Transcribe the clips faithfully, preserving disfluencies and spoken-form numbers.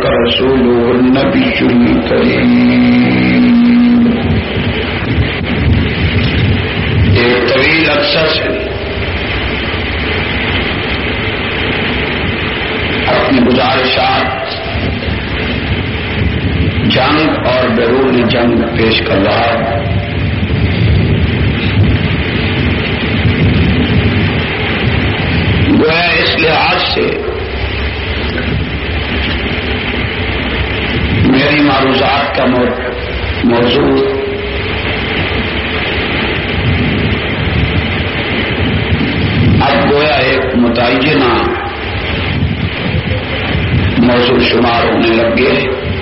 رسوله النبي الكريم. ایک طویل عرصہ سے اپنی گزارشات جنگ اور بیرون جنگ پیش کر رہا ہے. گویا اس لحاظ سے میری معروضات کا موضوع اب گویا ایک متعینہ موضوع شمار ہونے لگ گئے.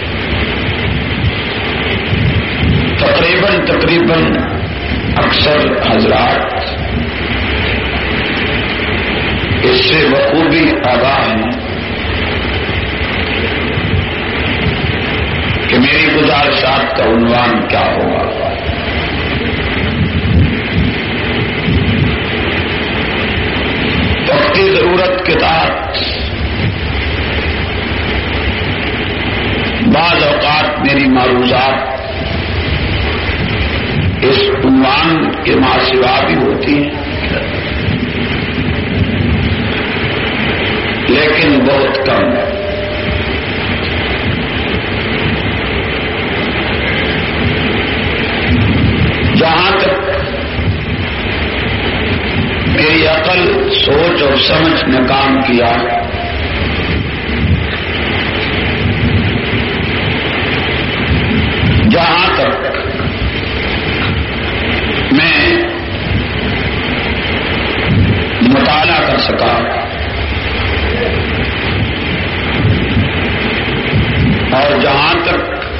تقریباً تقریباً اکثر حضرات اس سے بخوبی آگاہ ہیں کہ میری گزارشات کا عنوان کیا ہوگا. وقتی ضرورت کے تحت بعض اوقات میری معروضات اس عنوان کے ماں سوا بھی ہوتی ہیں، لیکن بہت کم. جہاں تک میری عقل، سوچ اور سمجھ نے کام کیا، جہاں تک میں مطالعہ کر سکا، اور جہاں تک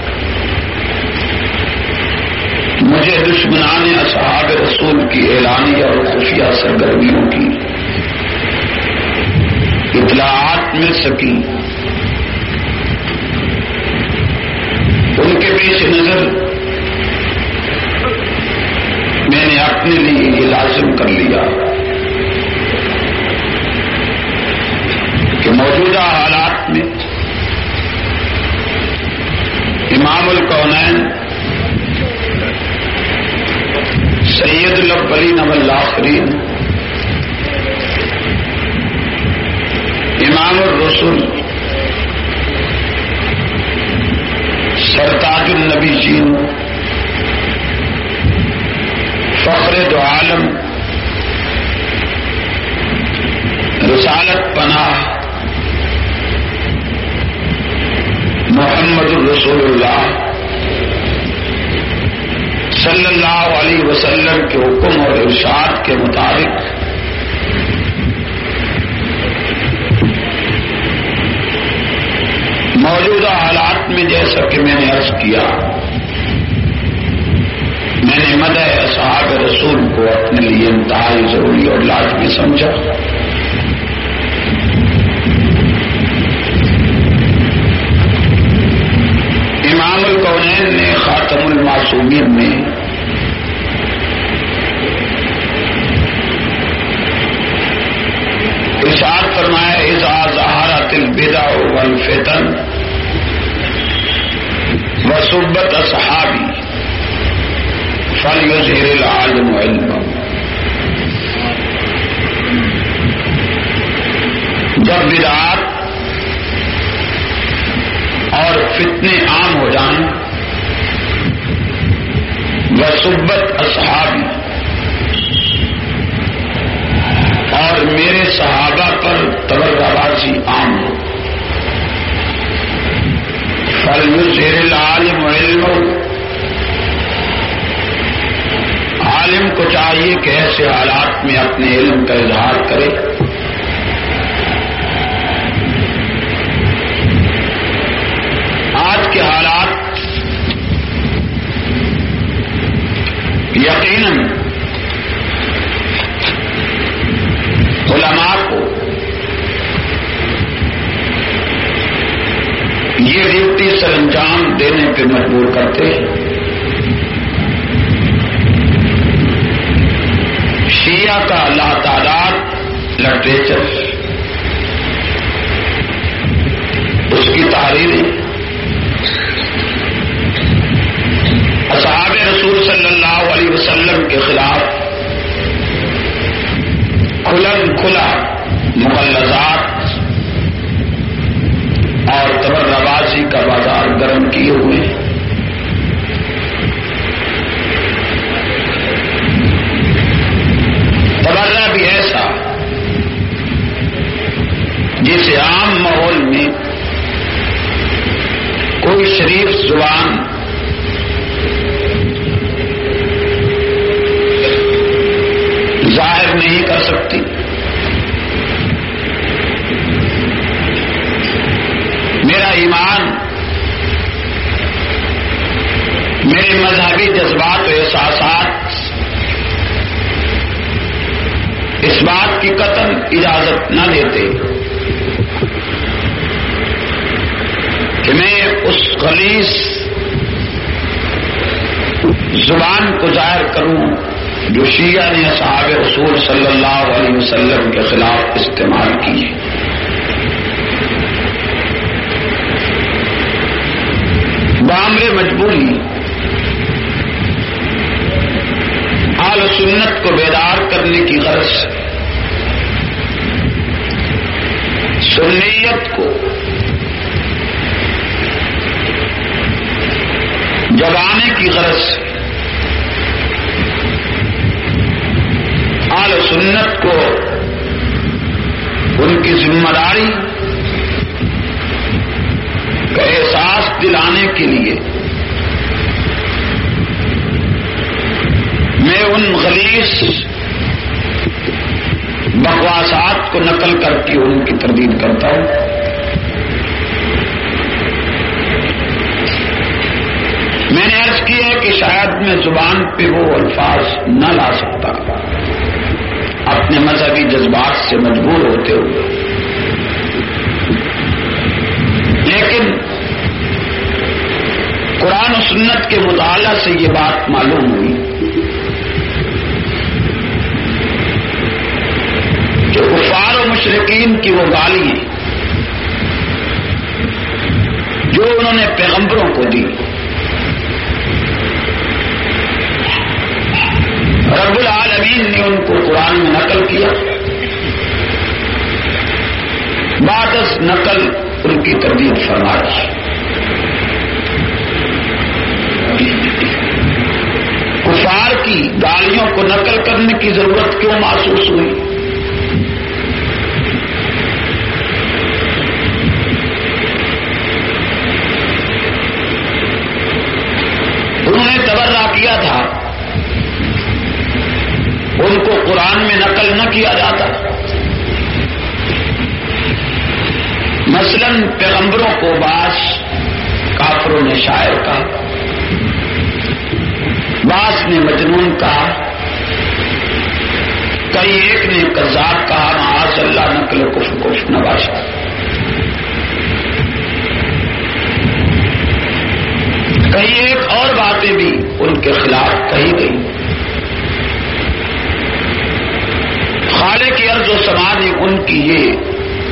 مجھے دشمنان اصحاب رسول کی اعلانیہ اور خفیہ سرگرمیوں کی اطلاعات مل سکی، ان کے پیش نظر میں نے اپنے لیے یہ لازم کر لیا کہ موجودہ حالات میں امام الکونین سید الاولین والآخرین امام الرسل سرتاج النبیین فخر دو عالم رسالت پناہ محمد الرسول اللہ صلی اللہ علیہ وسلم کے حکم اور ارشاد کے مطابق موجودہ حالات میں جیسا کہ میں نے عرض کیا، میں نے مدح اصحاب رسول کو اپنے لیے انتہائی ضروری اور لازمی سمجھا. امام الکونین نے خاتم المعصومین میں ارشاد فرمایا اذا ظہرت البدع والفتن وسبت اصحابی فلیظہر العالم علمہ. جب بدعات اور فتنے عام ہو جائیں، وسبت اصحابی اور میرے صحابہ پر تبرہ بازی عام ہو، فلیظہر العالم علمہ. عالم کو چاہیے کہ ایسے حالات میں اپنے علم کا اظہار کرے. آج کے حالات یقیناً علماء کو یہ ڈیوٹی سر انجام دینے پہ مجبور کرتے ہیں. شیعہ کا لاتعداد لٹریچر، اس کی تحریریں بازار گرم کیے ہوئے ہیں. تبرہ بھی ایسا جسے عام ماحول میں کوئی شریف زبان ظاہر نہیں کر سکتی. میرا ایمان میرے مذہبی جذبات و احساسات اس بات کی قطعاً اجازت نہ دیتے کہ میں اس غلیظ زبان کو ظاہر کروں جو شیعہ نے اصحاب رسول صلی اللہ علیہ وسلم کے خلاف استعمال کی ہے. بامر مجبوری اہل سنت کو بیدار کرنے کی غرض سے سنیت کو جگانے کی غرض سے اہل سنت کو ان کی ذمہ داری کا احساس دلانے کے لیے میں ان غلیظ بکواسات کو نقل کر کے ان کی تردید کرتا ہوں. میں نے عرض کیا ہے کہ شاید میں زبان پہ وہ الفاظ نہ لا سکتا اپنے مذہبی جذبات سے مجبور ہوتے ہوئے، لیکن قرآن و سنت کے مطالعہ سے یہ بات معلوم ہوئی کہ کفار و مشرکین کی وہ گالیاں جو انہوں نے پیغمبروں کو دی، رب العالمین نے ان کو قرآن میں نقل کیا، بعد از نقل ان کی تردید فرمائی. کفار کی گالیوں کو نقل کرنے کی ضرورت کیوں محسوس ہوئی؟ انہوں نے تبرہ کیا تھا ان کو قرآن میں نقل نہ کیا جاتا. مثلاً پیغمبروں کو بعض کافروں نے شاعر کہا، بعض نے مجنون کہا، کئی ایک نے کذاب کہا، معاذ اللہ نقل کفر کفر نباشا. کئی ایک اور باتیں بھی ان کے خلاف کہی گئی. خالق کی ارض و سما نے ان کی یہ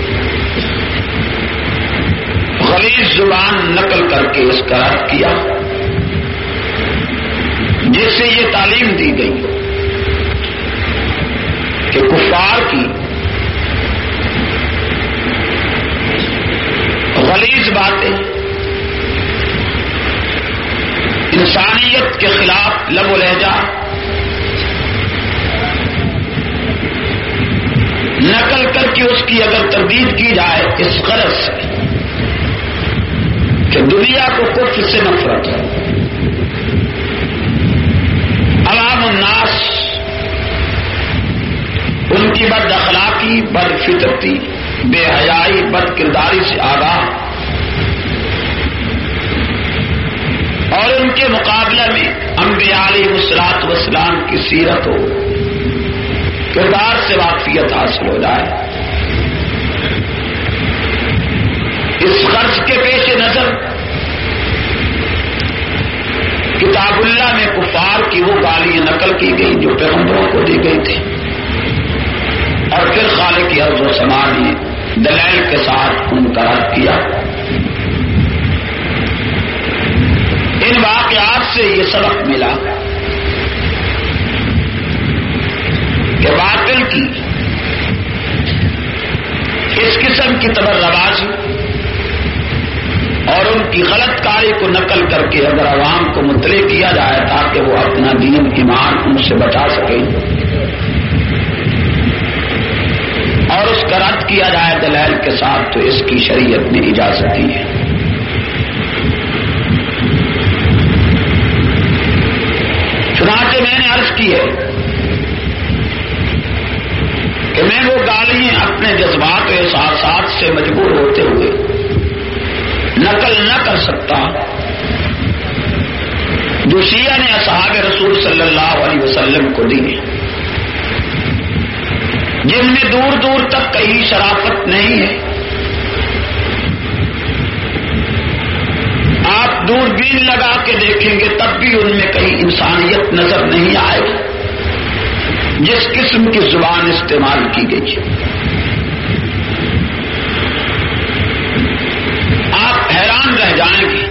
غلیظ زبان نقل کر کے اس کا رد کیا، جس سے یہ تعلیم دی گئی کہ کفار کی غلیظ باتیں انسانیت کے خلاف لب و لہجہ نقل کر کے اس کی اگر تردید کی جائے اس غرض سے کہ دنیا کو کفر سے نفرت ہے، عوام الناس ان کی بد اخلاقی، بد فطرتی، بے حیائی، بد کرداری سے آگاہ، اور ان کے مقابلہ میں انبیاء علیہ الصلوۃ والسلام کی سیرت ہو، کردار سے واقفیت حاصل ہو جائے. اس غرض کے پیش نظر کتاب اللہ میں کفار کی وہ گالیاں نقل کی گئی جو پیغمبروں کو دی گئی تھی، اور پھر خالق کی ارض و سما نے دلائل کے ساتھ ان کا رد کیا. ان واقعات سے یہ سبق ملا کہ باطل کی اس قسم کی تبرہ بازی اور ان کی غلط کاری کو نقل کر کے اگر عوام کو مطلع کیا جائے تاکہ وہ اپنا دین ایمان ان سے بچا سکے اور اس کا رد کیا جائے دلائل کے ساتھ، تو اس کی شریعت میں اجازت دی ہے۔ چنانچہ میں نے عرض کی ہے کہ میں وہ گالیاں اپنے جذبات و احساسات سے مجبور ہوتے ہوئے نقل نہ کر سکتا جو شیعہ نے اصحاب رسول صلی اللہ علیہ وسلم کو دی ہے، جن میں دور دور تک کہیں شرافت نہیں ہے۔ آپ دوربین لگا کے دیکھیں گے تب بھی ان میں کہیں انسانیت نظر نہیں آئے گی جس قسم کی زبان استعمال کی گئی ہے۔ آپ حیران رہ جائیں گے۔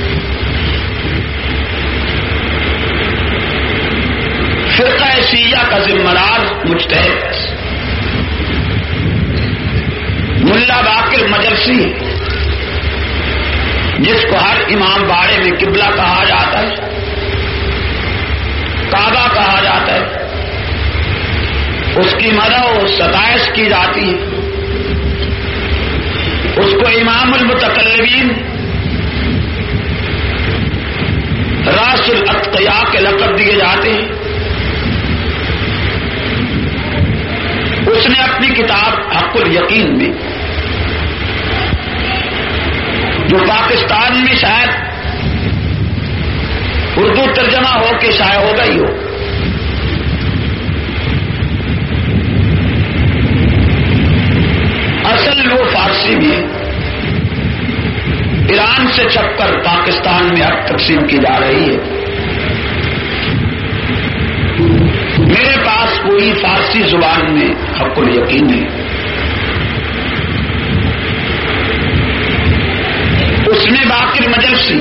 فرقہ شیعہ کا ذمہ دار مجتہد ملا باقر مجلسی، جس کو ہر امام باڑے میں قبلہ کہا جاتا ہے، کعبہ کہا جاتا ہے، اس کی مدح و ستائش کی جاتی ہے، اس کو امام المتکلمین، راس الاتقیاء کے لقب دیے جاتے ہیں۔ اس نے اپنی کتاب حق الیقین میں، جو پاکستان میں شاید اردو ترجمہ ہو کے شائع ہو گئی ہو، اصل وہ فارسی میں ایران سے چھپ کر پاکستان میں اب تقسیم کی جا رہی ہے۔ میرے پاس کوئی فارسی زبان میں حق الیقین ہے، اس میں باقر مجلسی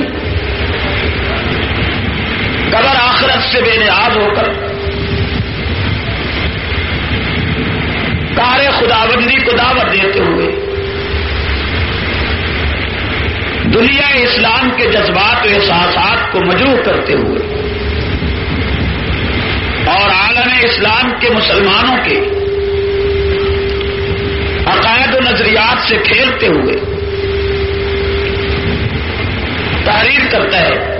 قبر آخرت سے بے نیاز ہو کر کار خداوندی کو دعوت دیتے ہوئے دنیا اسلام کے جذبات و احساسات کو مجروح کرتے ہوئے اور عالم اسلام کے مسلمانوں کے عقائد و نظریات سے کھیلتے ہوئے تحریر کرتا ہے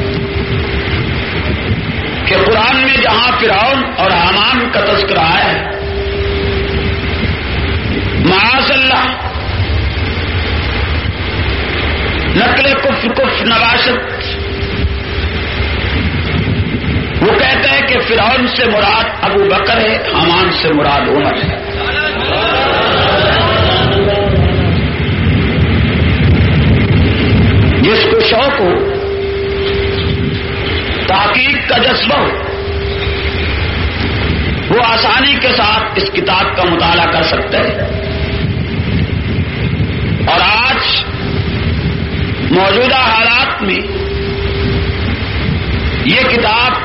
کہ قرآن میں جہاں فرعون اور حامان کا تذکرہ آیا ہے، معاذ اللہ نقل کفر کفر نباشت، وہ کہتا ہے کہ فرعون سے مراد ابو بکر ہے، حامان سے مراد عمر ہے۔ جس کو شوق ہو، تحقیق کا جذبہ ہو، وہ آسانی کے ساتھ اس کتاب کا مطالعہ کر سکتے ہیں۔ اور آج موجودہ حالات میں یہ کتاب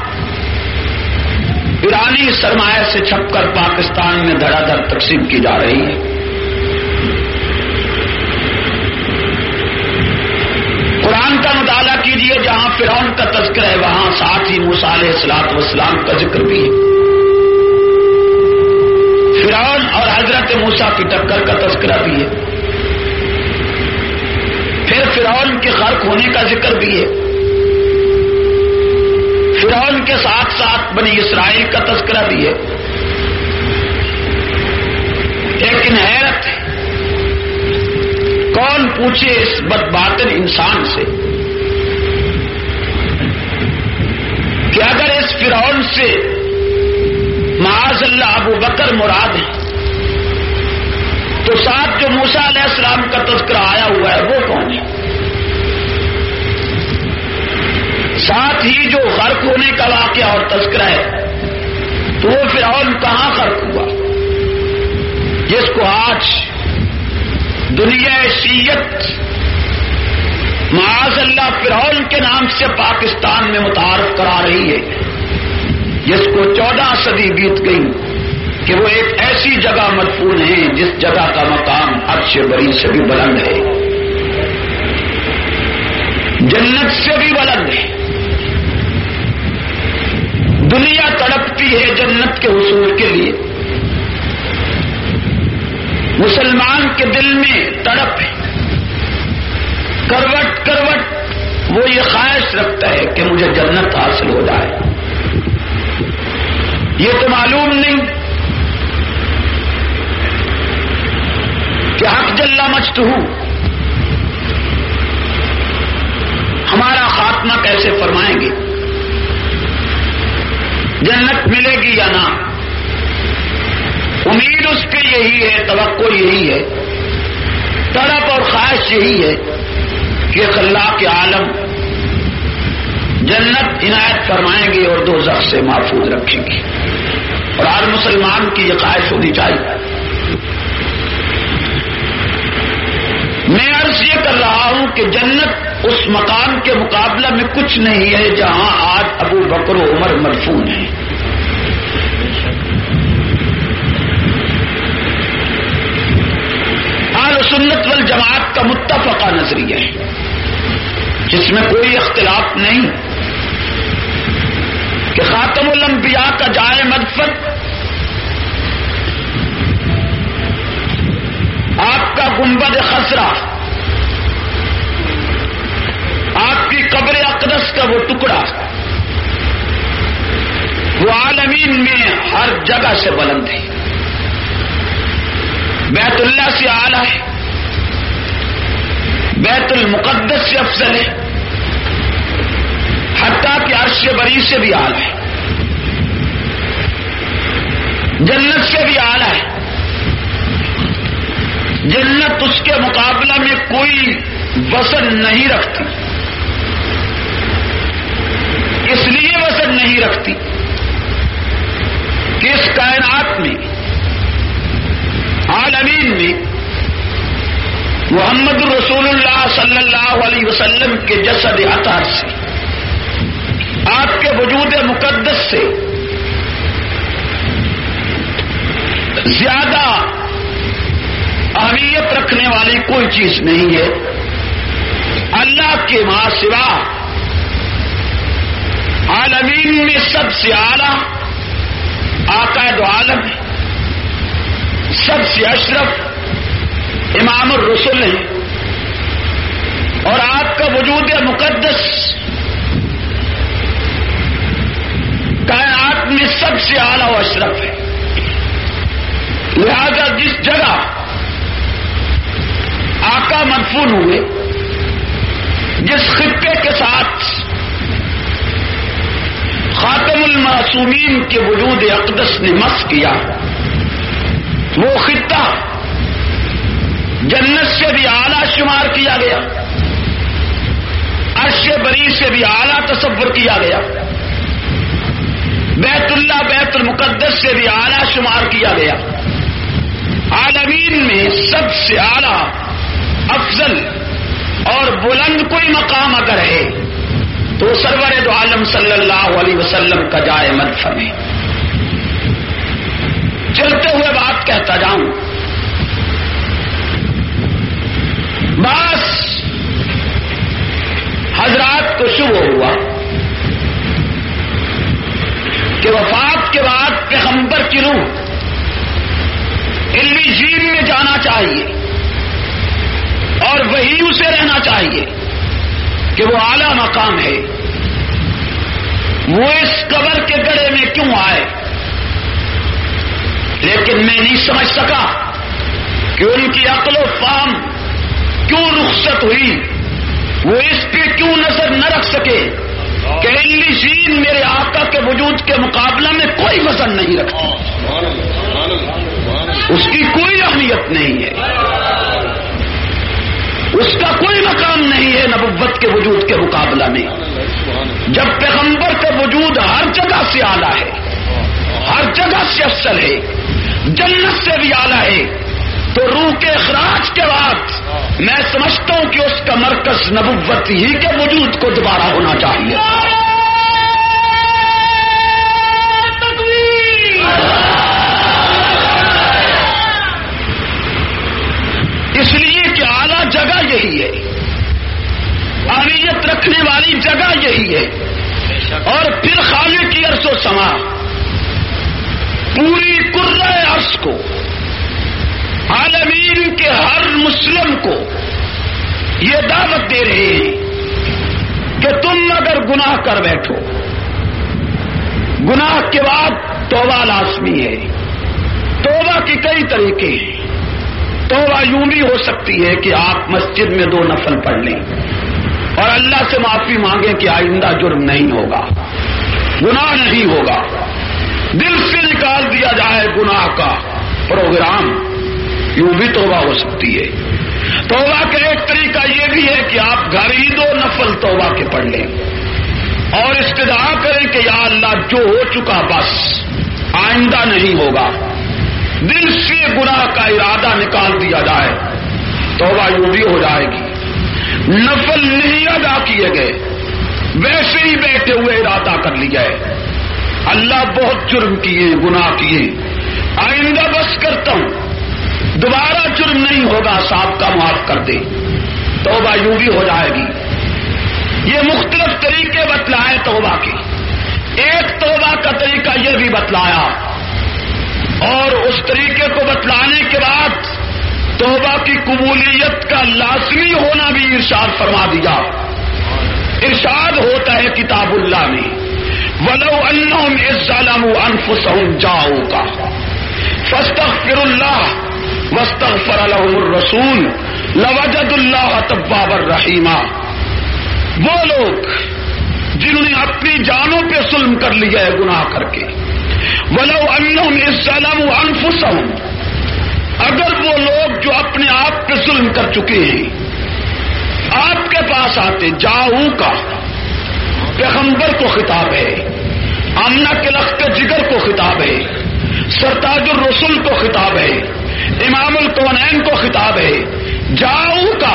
ایرانی سرمایہ سے چھپ کر پاکستان میں دھڑا دھڑ تقسیم کی جا رہی ہے۔ قرآن کا مطالعہ کیجیے، جہاں فرعون کا تذکرہ ہے وہاں ساتھ ہی موسیٰ علیہ الصلوۃ والسلام کا ذکر بھی ہے۔ فرعون اور حضرت موسیٰ کی ٹکر کا تذکرہ بھی ہے، پھر فرعون کے غرق ہونے کا ذکر بھی ہے، فرعون کے ساتھ ساتھ بنی اسرائیل کا تذکرہ بھی ہے۔ لیکن حیرت ہے، کون پوچھے اس بدباطن انسان سے کہ اگر اس فرعون سے معاذ اللہ ابو بکر مراد ہے تو ساتھ جو موسیٰ علیہ السلام کا تذکرہ آیا ہوا ہے وہ کون ہے؟ ساتھ ہی جو غرق ہونے کا واقعہ اور تذکرہ ہے تو وہ فرعون کہاں غرق ہوا جس کو آج دنیا شیعت معاذ اللہ فرعون کے نام سے پاکستان میں متعارف کرا رہی ہے، جس کو چودہ صدی بیت گئی کہ وہ ایک ایسی جگہ مدفون ہے جس جگہ کا مقام عرش بری سے بھی بلند ہے۔ جنت سے بھی بلند ہے. دنیا تڑپتی ہے جنت کے حصول کے لیے. مسلمان کے دل میں تڑپ ہے. کروٹ کروٹ وہ یہ خواہش رکھتا ہے کہ مجھے جنت حاصل ہو جائے. یہ تو معلوم نہیں کہ حق جل مجدہ ہمارا خاتمہ کیسے فرمائیں گے. جنت ملے گی یا نہ؟ امید اس پہ یہی ہے، توقع یہی ہے، طلب اور خواہش یہی ہے کہ اللہ کے عالم جنت عنایت فرمائیں گے اور دوزخ سے محفوظ رکھیں گے. اور ہر مسلمان کی یہ خواہش ہونی چاہیے. میں عرض یہ کر رہا ہوں کہ جنت اس مقام کے مقابلہ میں کچھ نہیں ہے جہاں آج ابو بکر و عمر مدفون ہیں. اہل سنت والجماعت کا متفقہ نظریہ ہے جس میں کوئی اختلاف نہیں کہ خاتم الانبیاء کا جائے مدفن آپ کا گنبد خضرا، آپ کی قبر اقدس کا وہ ٹکڑا وہ عالمین میں ہر جگہ سے بلند ہے. بیت اللہ سے اعلیٰ ہے، بیت المقدس سے افضل ہے، حتیٰ کہ عرش بری سے بھی اعلیٰ ہے، جنت سے بھی اعلیٰ ہے. جنت اس کے مقابلہ میں کوئی وزن نہیں رکھتی. اس لیے وزن نہیں رکھتی کہ اس کائنات میں عالمین میں محمد رسول اللہ صلی اللہ علیہ وسلم کے جسد اطہر سے، آپ کے وجود مقدس سے زیادہ اہمیت رکھنے والی کوئی چیز نہیں ہے. اللہ کے ماں سوا عالمین میں سب سے اعلیٰ آقا دو عالم ہے، سب سے اشرف امام الرسل ہے. اور آپ کا وجود مقدس کائنات میں سب سے اعلیٰ و اشرف ہے. لہذا جس جگہ آقا مدفون ہوئے، جس خطے کے ساتھ خاتم المعصومین کے وجود اقدس نے مس کیا، وہ خطہ جنت سے بھی اعلیٰ شمار کیا گیا، عرش بری سے بھی اعلیٰ تصور کیا گیا، بیت اللہ بیت المقدس سے بھی اعلیٰ شمار کیا گیا. عالمین میں سب سے اعلیٰ، افضل اور بلند کوئی مقام اگر ہے تو سرور دو عالم صلی اللہ علیہ وسلم کا جائے مدفن ہے. چلتے ہوئے بات کہتا جاؤں، بس حضرات کو شبہ ہوا کہ وفات کے بعد پیغمبر کی روح علیین میں جانا چاہیے اور وہی اسے رہنا چاہیے کہ وہ اعلیٰ مقام ہے. وہ اس قبر کے گڑھے میں کیوں آئے؟ لیکن میں نہیں سمجھ سکا کہ ان کی عقل و فہم کیوں رخصت ہوئی. وہ اس پہ کیوں نظر نہ رکھ سکے کہ علیین میرے آقا کے وجود کے مقابلہ میں کوئی وزن نہیں رکھتی، اس کی کوئی اہمیت نہیں ہے، اس کا کوئی مقام نہیں ہے نبوت کے وجود کے مقابلہ میں. جب پیغمبر کا وجود ہر جگہ سے اعلیٰ ہے، ہر جگہ سے افضل ہے، جنت سے بھی اعلیٰ ہے، تو روح کے اخراج کے بعد میں سمجھتا ہوں کہ اس کا مرکز نبوت ہی کے وجود کو دوبارہ ہونا چاہیے. اس لیے کہ اعلیٰ جگہ یہی ہے، اہمیت بیٹھنے والی جگہ یہی ہے. اور پھر خالق کی عرش و سما پوری کرۂ عرش کو، عالمین کے ہر مسلم کو یہ دعوت دے رہے ہیں کہ تم اگر گناہ کر بیٹھو، گناہ کے بعد توبہ لازمی ہے. توبہ کے کئی طریقے ہیں. توبہ یوں بھی ہو سکتی ہے کہ آپ مسجد میں دو نفل پڑھ لیں اور اللہ سے معافی مانگیں کہ آئندہ جرم نہیں ہوگا، گناہ نہیں ہوگا. دل سے نکال دیا جائے گناہ کا پروگرام، یوں بھی توبہ ہو سکتی ہے. توبہ کا ایک طریقہ یہ بھی ہے کہ آپ گھر ہی دو نفل توبہ کے پڑھ لیں اور استدعا کریں کہ یا اللہ جو ہو چکا بس آئندہ نہیں ہوگا. دل سے گناہ کا ارادہ نکال دیا جائے، توبہ یوں بھی ہو جائے گی. نفل نہیں ادا کیے گئے، ویسے ہی بیٹھے ہوئے ارادہ کر لیا ہے اللہ بہت جرم کیے، گناہ کیے، آئندہ بس کرتا ہوں، دوبارہ جرم نہیں ہوگا، صاحب کا معاف کر دے. توبہ یوں بھی ہو جائے گی. یہ مختلف طریقے بتلائے توبہ کے. ایک توبہ کا طریقہ یہ بھی بتلایا اور اس طریقے کو بتلانے کے بعد توبہ کی قبولیت کا لازمی ہونا بھی ارشاد فرما دیا. ارشاد ہوتا ہے کتاب اللہ میں وَلَوْ أَنَّهُمْ إِذْ ظَلَمُوا أَنفُسَهُمْ جَاءُوكَ فَاسْتَغْفِرُوا اللَّهَ وَاسْتَغْفَرَ لَهُمُ الرَّسُولُ لَوَجَدُوا اللَّهَ تَوَّابًا رَحِيمًا. وہ لوگ جنہوں نے اپنی جانوں پہ ظلم کر لیا ہے گناہ کر کے، وَلَوْ أَنَّهُمْ إِذْ ظَلَمُوا أَنفُسَهُمْ، اگر وہ لوگ جو اپنے آپ پہ ظلم کر چکے ہیں آپ کے پاس آتے، جاؤ کا پیغمبر کو خطاب ہے، آمنہ کے لخت جگر کو خطاب ہے، سرتاج الرسل کو خطاب ہے، امام الکونین کو خطاب ہے. جاؤ کا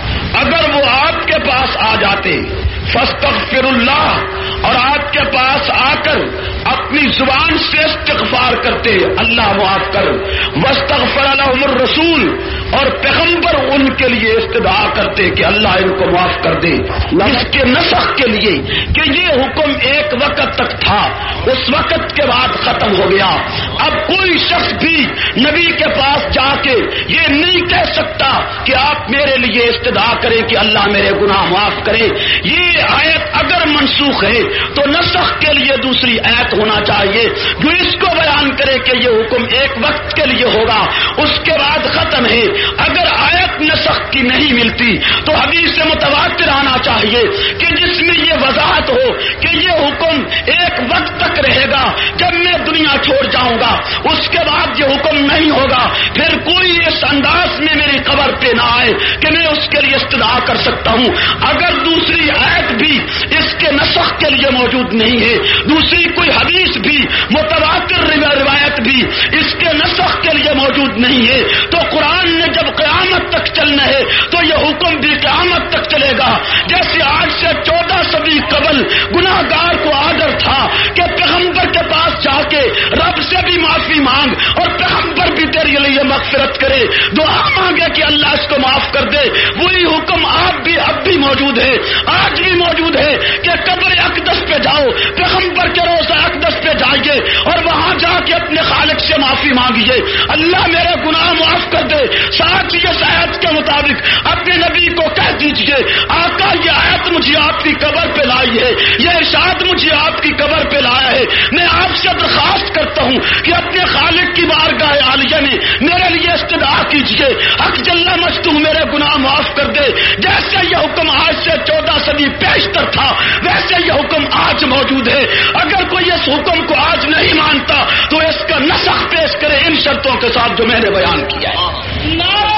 اگر وہ آپ کے پاس آ جاتے، فاستغفر اللہ، اور آپ کے پاس آ کر اپنی زبان سے استغفار کرتے اللہ معاف کر، واستغفر لهم الرسول، اور پیغمبر ان کے لیے استدعا کرتے کہ اللہ ان کو معاف کر دے. اس کے نسخ کے لیے کہ یہ حکم ایک وقت تک تھا، اس وقت کے بعد ختم ہو گیا. اب کوئی شخص بھی نبی کے پاس جا کے یہ نہیں کہہ سکتا کہ آپ میرے لیے استدعا کریں کہ اللہ میرے گناہ معاف کرے. یہ آیت اگر منسوخ ہے تو نسخ کے لیے دوسری آیت ہونا چاہیے جو اس کو بیان کرے کہ یہ حکم ایک وقت کے لیے ہوگا، اس کے بعد ختم ہے. اگر آیت نسخ کی نہیں ملتی تو حدیث متواتر آنا چاہیے کہ جس میں یہ وضاحت ہو کہ یہ حکم ایک وقت تک رہے گا، جب میں دنیا چھوڑ جاؤں گا اس کے بعد یہ حکم نہیں ہوگا. پھر کوئی اس انداز میں میری قبر پہ نہ آئے کہ میں اس کے لیے استدعا کر سکتا ہوں. اگر دوسری آیت بھی اس کے نسخ کے لیے موجود نہیں ہے، دوسری کوئی حدیث بھی متواتر روایت بھی اس کے نسخ کے لیے موجود نہیں ہے، تو قرآن نے جب قیامت تک چلنا ہے تو یہ حکم بھی قیامت تک چلے گا. جیسے آج سے چودہ صدی قبل گناہ گار کو آڈر تھا کہ پیغمبر کے پاس جا کے رب سے بھی معافی مانگ اور پیغمبر بھی تیرے لیے مغفرت کرے، دعا مانگے کہ اللہ اس کو معاف کر دے. وہی حکم آپ بھی اب بھی موجود ہے، آج بھی موجود ہے کہ قبر اقدس پہ جاؤ، پیغمبر کے روضہ اقدس پہ جائیے اور وہاں جا کے اپنے خالق سے معافی مانگیے، اللہ میرے گناہ معاف کر دے. ساتھ ہی اس آیت کے مطابق اپنے نبی کو کہہ دیجئے آقا یہ آیت مجھے آپ کی قبر پہ لائی ہے، یہ ارشاد مجھے آپ کی قبر پہ لایا ہے، میں آپ سے درخواست کرتا ہوں کہ اپنے خالق کی بارگاہ عالیہ میں میرے لیے استدعا کیجئے، حق جل مجدہ میرے گناہ معاف کر دے. جیسے یہ حکم آج سے چودہ صدی پیشتر تھا ویسے یہ حکم آج موجود ہے. اگر کوئی اس حکم کو آج نہیں مانتا تو اس کا نسخ پیش کرے ان شرطوں کے ساتھ جو میں نے بیان کیا ہے.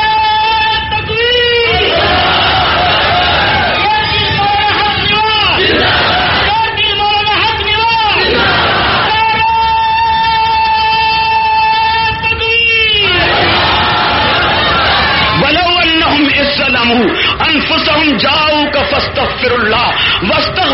نعرہ تکبیر، انفسهم جاؤك فاستغفر الله واستغفر له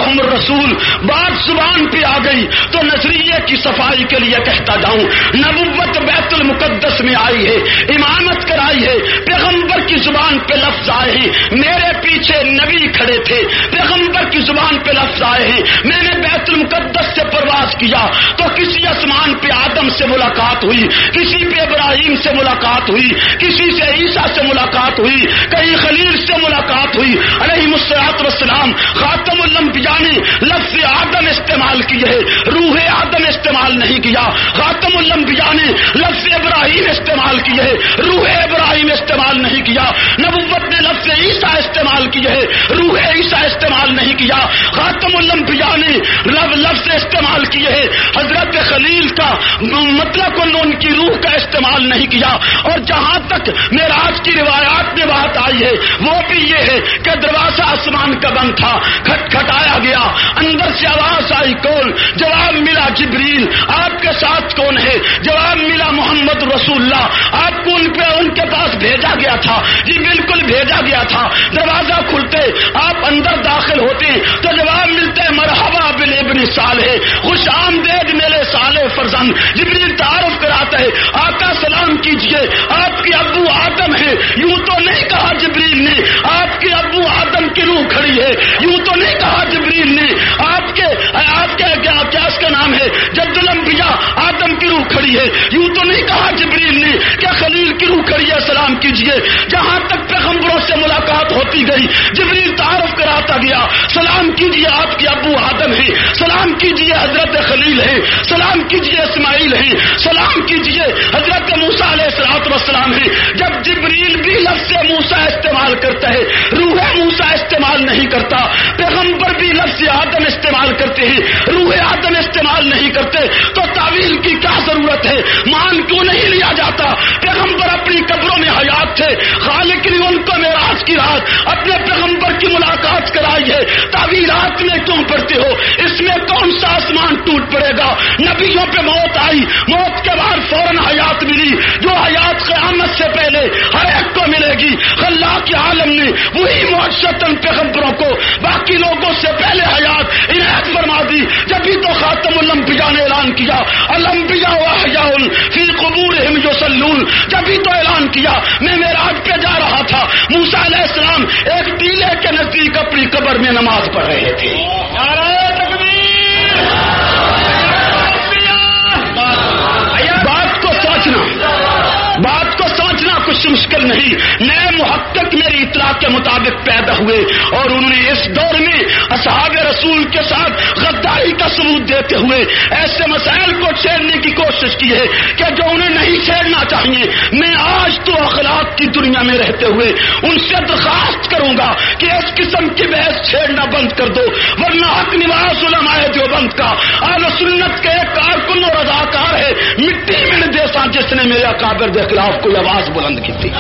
جاءہم الرسول بات زبان پہ آ گئی تو نظریے کی صفائی کے لیے کہتا جاؤں، نبوت بیت المقدس میں آئی ہے، امامت کرائی ہے، پیغمبر کی زبان پہ لفظ آئے ہیں، میرے پیچھے نبی کھڑے تھے، پیغمبر کی زبان پہ لفظ آئے ہیں، میں نے بیت المقدس سے پرواز کیا تو کسی آسمان پہ آدم سے ملاقات ہوئی، کسی پہ ابراہیم سے ملاقات ہوئی، کسی سے عیسیٰ سے ملاقات ہوئی، کہیں خلیل سے ملاقات ہوئی علیہ الصلوۃ والسلام۔ خاتم الانبیاء نے لفظ آدم استعمال کیے ہے، روح آدم استعمال نہیں کیا۔ خاتم الانبیاء نے لفظ ابراہیم استعمال کیے ہے، روح ابراہیم استعمال نہیں کیا۔ نبوت نے لفظ عیسیٰ استعمال کیے ہے، روح عیسیٰ استعمال نہیں کیا۔ خاتم الانبیاء نے لفظ استعمال کیے ہے، حضرت خلیل کا مطلب ان کی روح کا استعمال نہیں کیا۔ اور جہاں تک معراج کی روایات میں بات آئی ہے وہ بھی یہ ہے کہ دروازہ آسمان کا بند تھا، کھٹ کھٹایا گیا، اندر سے آواز آئی، کون؟ جواب ملا جبریل۔ آپ کے ساتھ کون ہے؟ جواب ملا محمد رسول اللہ۔ آپ کو ان پہ ان کے پاس بھیجا گیا تھا؟ جی بالکل بھیجا گیا تھا۔ دروازہ کھلتے آپ اندر داخل ہوتے تو جواب ملتے مرحبا بالابن صالح، خوش آمدید میرے صالح فرزند۔ جبریل تعارف کراتا ہے، آقا سلام کیجئے، آپ کے ابو آدم ہے۔ یوں تو نہیں کہا جبریل نے آپ کے ابو آدم کی روح کھڑی ہے، یوں تو نہیں کہا جبریل نے آپ کے آپ کے کیا کیا اس کا نام ہے جد الانبیاء آدم کی روح کھڑی ہے، یوں تو نہیں کہا جبریل نے کیا خلیل کی روح کھڑی ہے، سلام کیجئے۔ جہاں تک پیغمبروں سے ملاقات ہوتی گئی جبریل تعارف کراتا گیا، سلام کیجئے آپ کے ابو آدم ہیں، سلام کیجئے حضرت خلیل ہیں، سلام کیجئے اسماعیل ہیں، سلام کیجئے حضرت موسیٰ علیہ الصلوۃ والسلام ہیں۔ جب جبریل بھی لفظ موسیٰ استعمال کرتا ہے، روح موسیٰ استعمال نہیں کرتا، پیغمبر بھی لفظ آدم استعمال کرتے ہیں، روح آدم استعمال نہیں کرتے، تو تعویل کی کیا ضرورت ہے؟ مان کیوں نہیں لیا جاتا؟ پیغمبر اپنی قبروں میں حیات تھے، خالق نے ان کو معراج کی رات اپنے پیغمبر کی ملاقات کرائی ہے، تعویلات میں کیوں پڑتے ہو؟ اس میں کون سا آسمان ٹوٹ پڑے گا؟ نبیوں پہ موت آئی، موت کے بعد فوراً حیات ملی، جو حیات قیامت سے پہلے ہر ایک کو ملے گی۔ خلاق عالم نے وہی معجزتاً پیغمبروں کو باقی لوگوں سے پہلے حیات عنایت فرما دی، جبھی تو خاتم الانبیاء نے اعلان کیا الانبیاء احیاء فی قبورہم یصلون، جبھی تو اعلان کیا میں معراج پہ جا رہا تھا، موسیٰ علیہ السلام ایک ٹیلے کے نزدیک اپنی قبر میں نماز پڑھ رہے تھے۔ بات کو سوچنا بات کو سوچنا کچھ مشکل نہیں۔ نئے محقق میری اطلاع کے مطابق پیدا ہوئے اور انہوں نے اس دور میں اصحاب رسول کے ساتھ غداری کا ثبوت دیتے ہوئے ایسے مسائل کو چھیڑنے کی کوشش کی ہے کہ جو انہیں نہیں چھیڑنا چاہیے۔ میں آج تو اخلاق کی دنیا میں رہتے ہوئے ان سے درخواست کروں گا کہ اس قسم کی بحث چھیڑنا بند کر دو، ورنہ حق نواز علماء دیوبند کا اہل سنت کے ایک کارکن اور اداکار ہے مٹی میں دیسا جس نے میرے اکابر کے خلاف کوئی آواز بلند کی تھی۔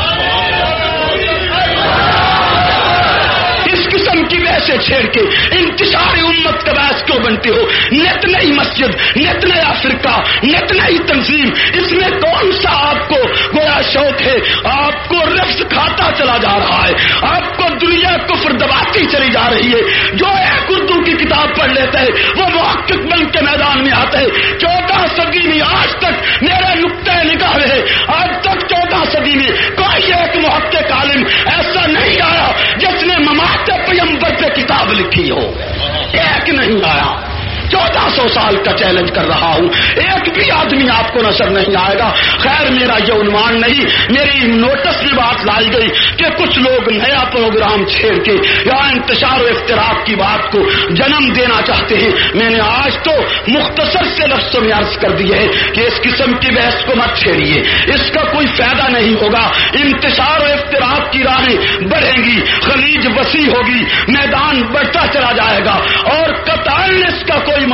اس قسم کی ویسے چھیڑ کے انتشار امت کا باعث کیوں بنتے ہو؟ نت نئی مسجد، نت نیا فرقہ، نت نئی تنظیم، اس میں کون سا آپ کو گویا شوق ہے؟ آپ کو رفض کھاتا چلا جا رہا ہے، آپ کو دنیا کفر دباتی چلی جا رہی ہے۔ جو ایک اردو کی کتاب پڑھ لیتا ہے وہ محقق بن کے میدان میں آتا ہے۔ چودہ صدی میں آج تک میرے نقطۂ نگاہ ہے، آج تک چودہ صدی میں کوئی ایک محقق عالم ایسا نہیں آیا جس نے ممات پیغمبر پہ کتاب لکھی ہو، ایک نہیں آیا۔ چودہ سو سال کا چیلنج کر رہا ہوں، ایک بھی آدمی آپ کو نظر نہیں آئے گا۔ خیر میرا یہ عنوان نہیں، میری نوٹس میں بات لائی گئی کہ کچھ لوگ نیا پروگرام چھیڑ کے یا انتشار و افتراق کی بات کو جنم دینا چاہتے ہیں۔ میں نے آج تو مختصر سے لفظوں میں عرض کر دی ہے کہ اس قسم کی بحث کو مت چھیڑیے، اس کا کوئی فائدہ نہیں ہوگا۔ انتشار و افتراق کی راہیں بڑھیں گی، خلیج وسیع ہوگی، میدان بڑھتا چلا جائے گا اور قطعاً اس کا کوئی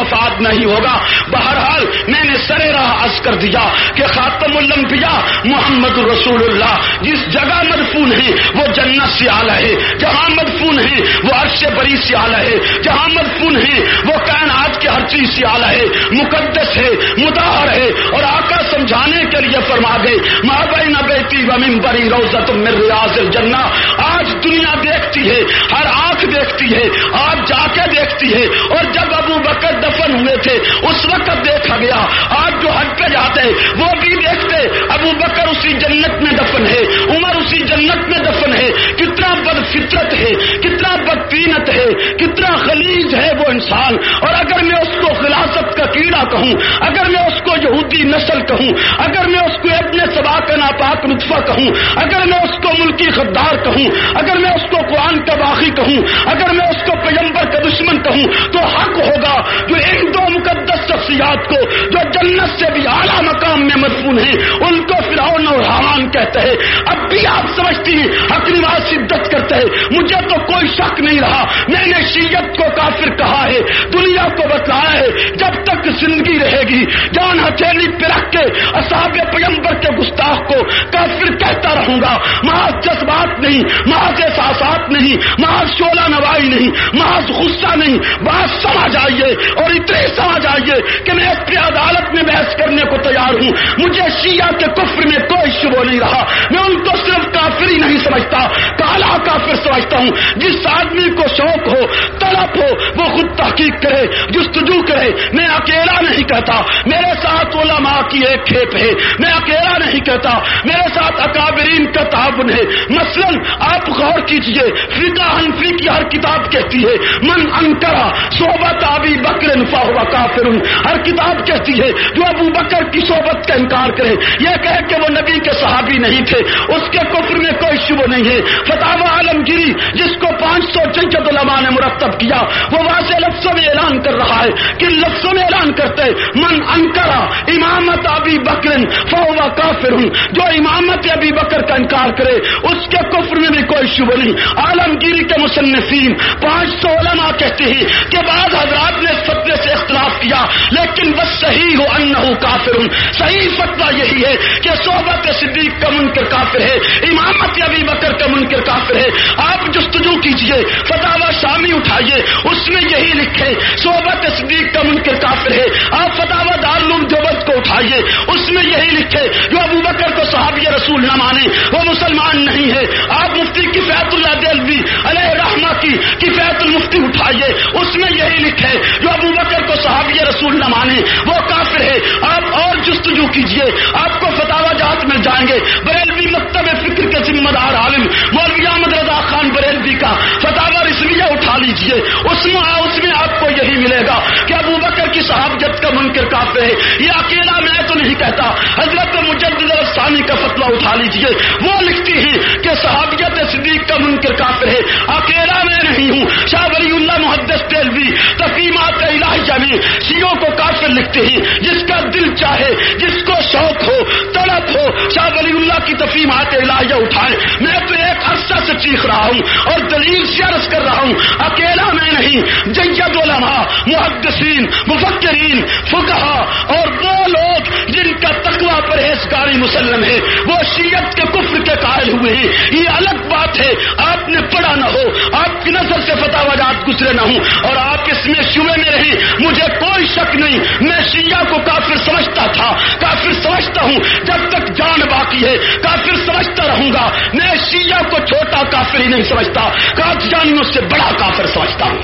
مفاد نہیں ہوگا. بہرحال میں نے سرے راہ عرض کر دیا کہ خاتم الانبیاء محمد رسول اللہ جس جگہ مدفون ہے وہ جنت سے اعلیٰ ہے, جہاں مدفون ہے وہ عرش بری سے اعلیٰ ہے, جہاں مدفون ہے وہ کائنات کی ہر چیز سے اعلیٰ ہے, مقدس ہے, مطہر ہے. اور آقا سمجھانے کے لیے فرما گئے ما بین بیتی و منبری روضۃ من ریاض الجنہ. آج دنیا دیکھتی ہے, ہر آنکھ دیکھتی ہے, آج جا کے دیکھتی ہے. اور جب ابو بکر دفن ہوئے تھے اس وقت دیکھا گیا. آج جو حج پہ جاتے وہ بھی دیکھتے ابو بکر اسی جنت میں دفن ہے, عمر اسی جنت میں دفن ہے. کتنا بد فطرت ہے, کتنا بدتینت ہے, کتنا غلیظ ہے وہ انسان. اور اگر میں اس کو خلاصت کا کیڑا کہوں, اگر میں اس کو یہودی نسل کہوں, اگر میں اس کو ابن سبا کا ناپاک نطفہ کہوں, اگر میں اس کو ملکی غدار کہوں, اگر میں اس کو قرآن کا باغی کہوں, اگر میں اس کو پیغمبر کا دشمن کہوں تو حق ہوگا جو ان دو مقدس شخصیات کو جو جنت سے بھی اعلیٰ مقام میں مدفون ہیں ان کو فرعون اور حامان کہتے ہیں. اب بھی آپ سمجھتی ہیں حق نواز شدت کرتے ہیں. مجھے تو کوئی شک نہیں رہا, میں نے شیعت کو کافر کہا ہے, دنیا کو بتلایا ہے. جب تک زندگی رہے گی جان ہتھیلی پہ رکھ کے اصحاب پیغمبر کے گستاخ کو کافر کہتا رہوں گا. محض جذبات نہیں, محض احساسات نہیں, محض شعلہ نوائی نہیں, محض غصہ نہیں. بات سمجھ آئیے اور اتنے سمجھ آئیے کہ میں اس کی عدالت میں بحث کرنے کو تیار ہوں. مجھے شیعہ کے کفر میں کوئی شبہ نہیں رہا. میں ان کو صرف کافر ہی نہیں سمجھتا, کالا کافر سمجھتا ہوں. جس آدمی کو شوق ہو, طلب ہو, وہ خود تحقیق کرے, جستجو کرے. میں اکیلا نہیں کہتا, میرے ساتھ علماء کی ایک کھیپ ہے. میں اکیلا نہیں کہتا, میرے ساتھ اکابرین کا تعاون ہے. مثلا آپ غور کیجئے, فقہ حنفی کی ہر کتاب کہتی ہے من انکرا صحبت ابی بکر فہو کافر. ہر کتاب کہتی ہے جو ابو بکر کی صحبت کا انکار کرے, یہ کہے کہ وہ نبی کے صحابی نہیں تھے, اس کے کفر میں کوئی شبہ نہیں ہے. فتاوی عالمگیری جس کو پانچ سو جنجد علماء نے مرتب کیا وہ واضح لفظوں میں اعلان کر رہا ہے کہ لفظوں میں اعلان کرتے من انکرا امامت ابی بکر فہو کافر. جو امامت ابی بکر کا انکار کرے اس کے کفر میں بھی کوئی شبہ نہیں. عالمگیری کے مصنفین پانچ سو علماء کہتے ہیں کہ بعض حضرات نے فتوے سے اختلاف کیا لیکن بس صحیح ہو انہو کافر. صحیح فتویٰ یہی ہے کہ صحبت صدیق کا منکر کافر ہے, امامت ابی بکر کا منکر کافر ہے. آپ جستجو کیجئے, فتاوی شامی اٹھائیے, اس میں یہی لکھے صحبت صدیق کا منکر کافر ہے. آپ فتاوی دارالعلوم دیوبند کو اٹھائیے, اس میں یہی لکھے جو ابو بکر کو صحابی رسول نہ مانے وہ مسلمان نہیں ہے. آپ مفتی کفایت اللہ دہلوی علیہ رحمہ کی کفایت المفتی اٹھائیے, اس میں یہی لکھے جو ابو بکر کو صحابی رسول نہ مانے وہ کافر ہے. آپ اور جستجو کیجئے, آپ کو فتاوی جات مل جائیں گے. بریلوی مکتب فکر کے ذمہ دار عالم مولوی احمد رضا خان بریلوی کا فتاوی رسمیہ اٹھا لیجئے, اس میں اس میں آپ کو یہی ملے گا کہ ابو بکر کی صحابیت کا منکر کافر ہے. یہ اکیلا میں تو نہیں کہتا, حضرت مجدد الثانی کا فتویٰ اٹھا لیجئے, وہ لکھتی ہیں کہ صحابیت صدیق کا منکر کافر ہے. اکیلا میں نہیں ہوں, شاہ ولی اللہ محدث دہلوی تقیمات الہیہ میں شیعوں کو کافر لکھتے ہیں. جس کا دل چاہے, جس کو شوق ہو, طلب ہو, شاہ ولی اللہ کی تفہیمات الہیہ اٹھائے. میں تو ایک عرصہ سے چیخ رہا ہوں اور دلیل سے عرض کر رہا ہوں, اکیلا میں نہیں. جید علماء, محدثین, مفکرین, فقہا اور وہ لوگ جن کا تقویٰ پرہیزگاری مسلم ہے وہ شیعت کے کفر کے قائل ہوئے ہیں. یہ الگ بات ہے آپ نے پڑھا نہ ہو, آپ کی نظر سے فتاوی جات گزرے نہ ہوں اور آپ اس میں شبے میں رہیں. مجھے کوئی شک نہیں, میں شیعہ کو کافر سمجھتا تھا, کافر سمجھتا ہوں جب تک جان باقی ہے, کافر سمجھتا رہوں گا. میں شیعہ کو چھوٹا کافر ہی نہیں سمجھتا, قادیانیوں سے بڑا کافر سمجھتا ہوں.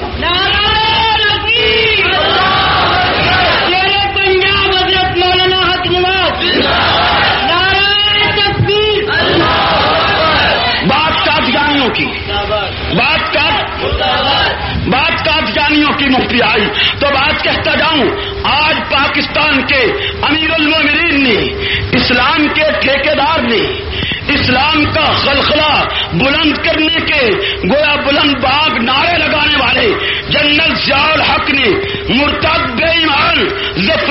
پنجاب حضرت مولانا حق نواز, بات قادیانیوں کی, بات کا بات قادیانیوں کی مفتی آئی تو بات کہتا جاؤں. آج پاکستان کے امیر المومنین نے, اسلام کے ٹھیکیدار نے, اسلام کا خلخلہ بلند کرنے کے گویا بلند باغ نعرے لگانے والے جنرل ضیاء الحق نے مرتد بے ایمان ظفر اللہ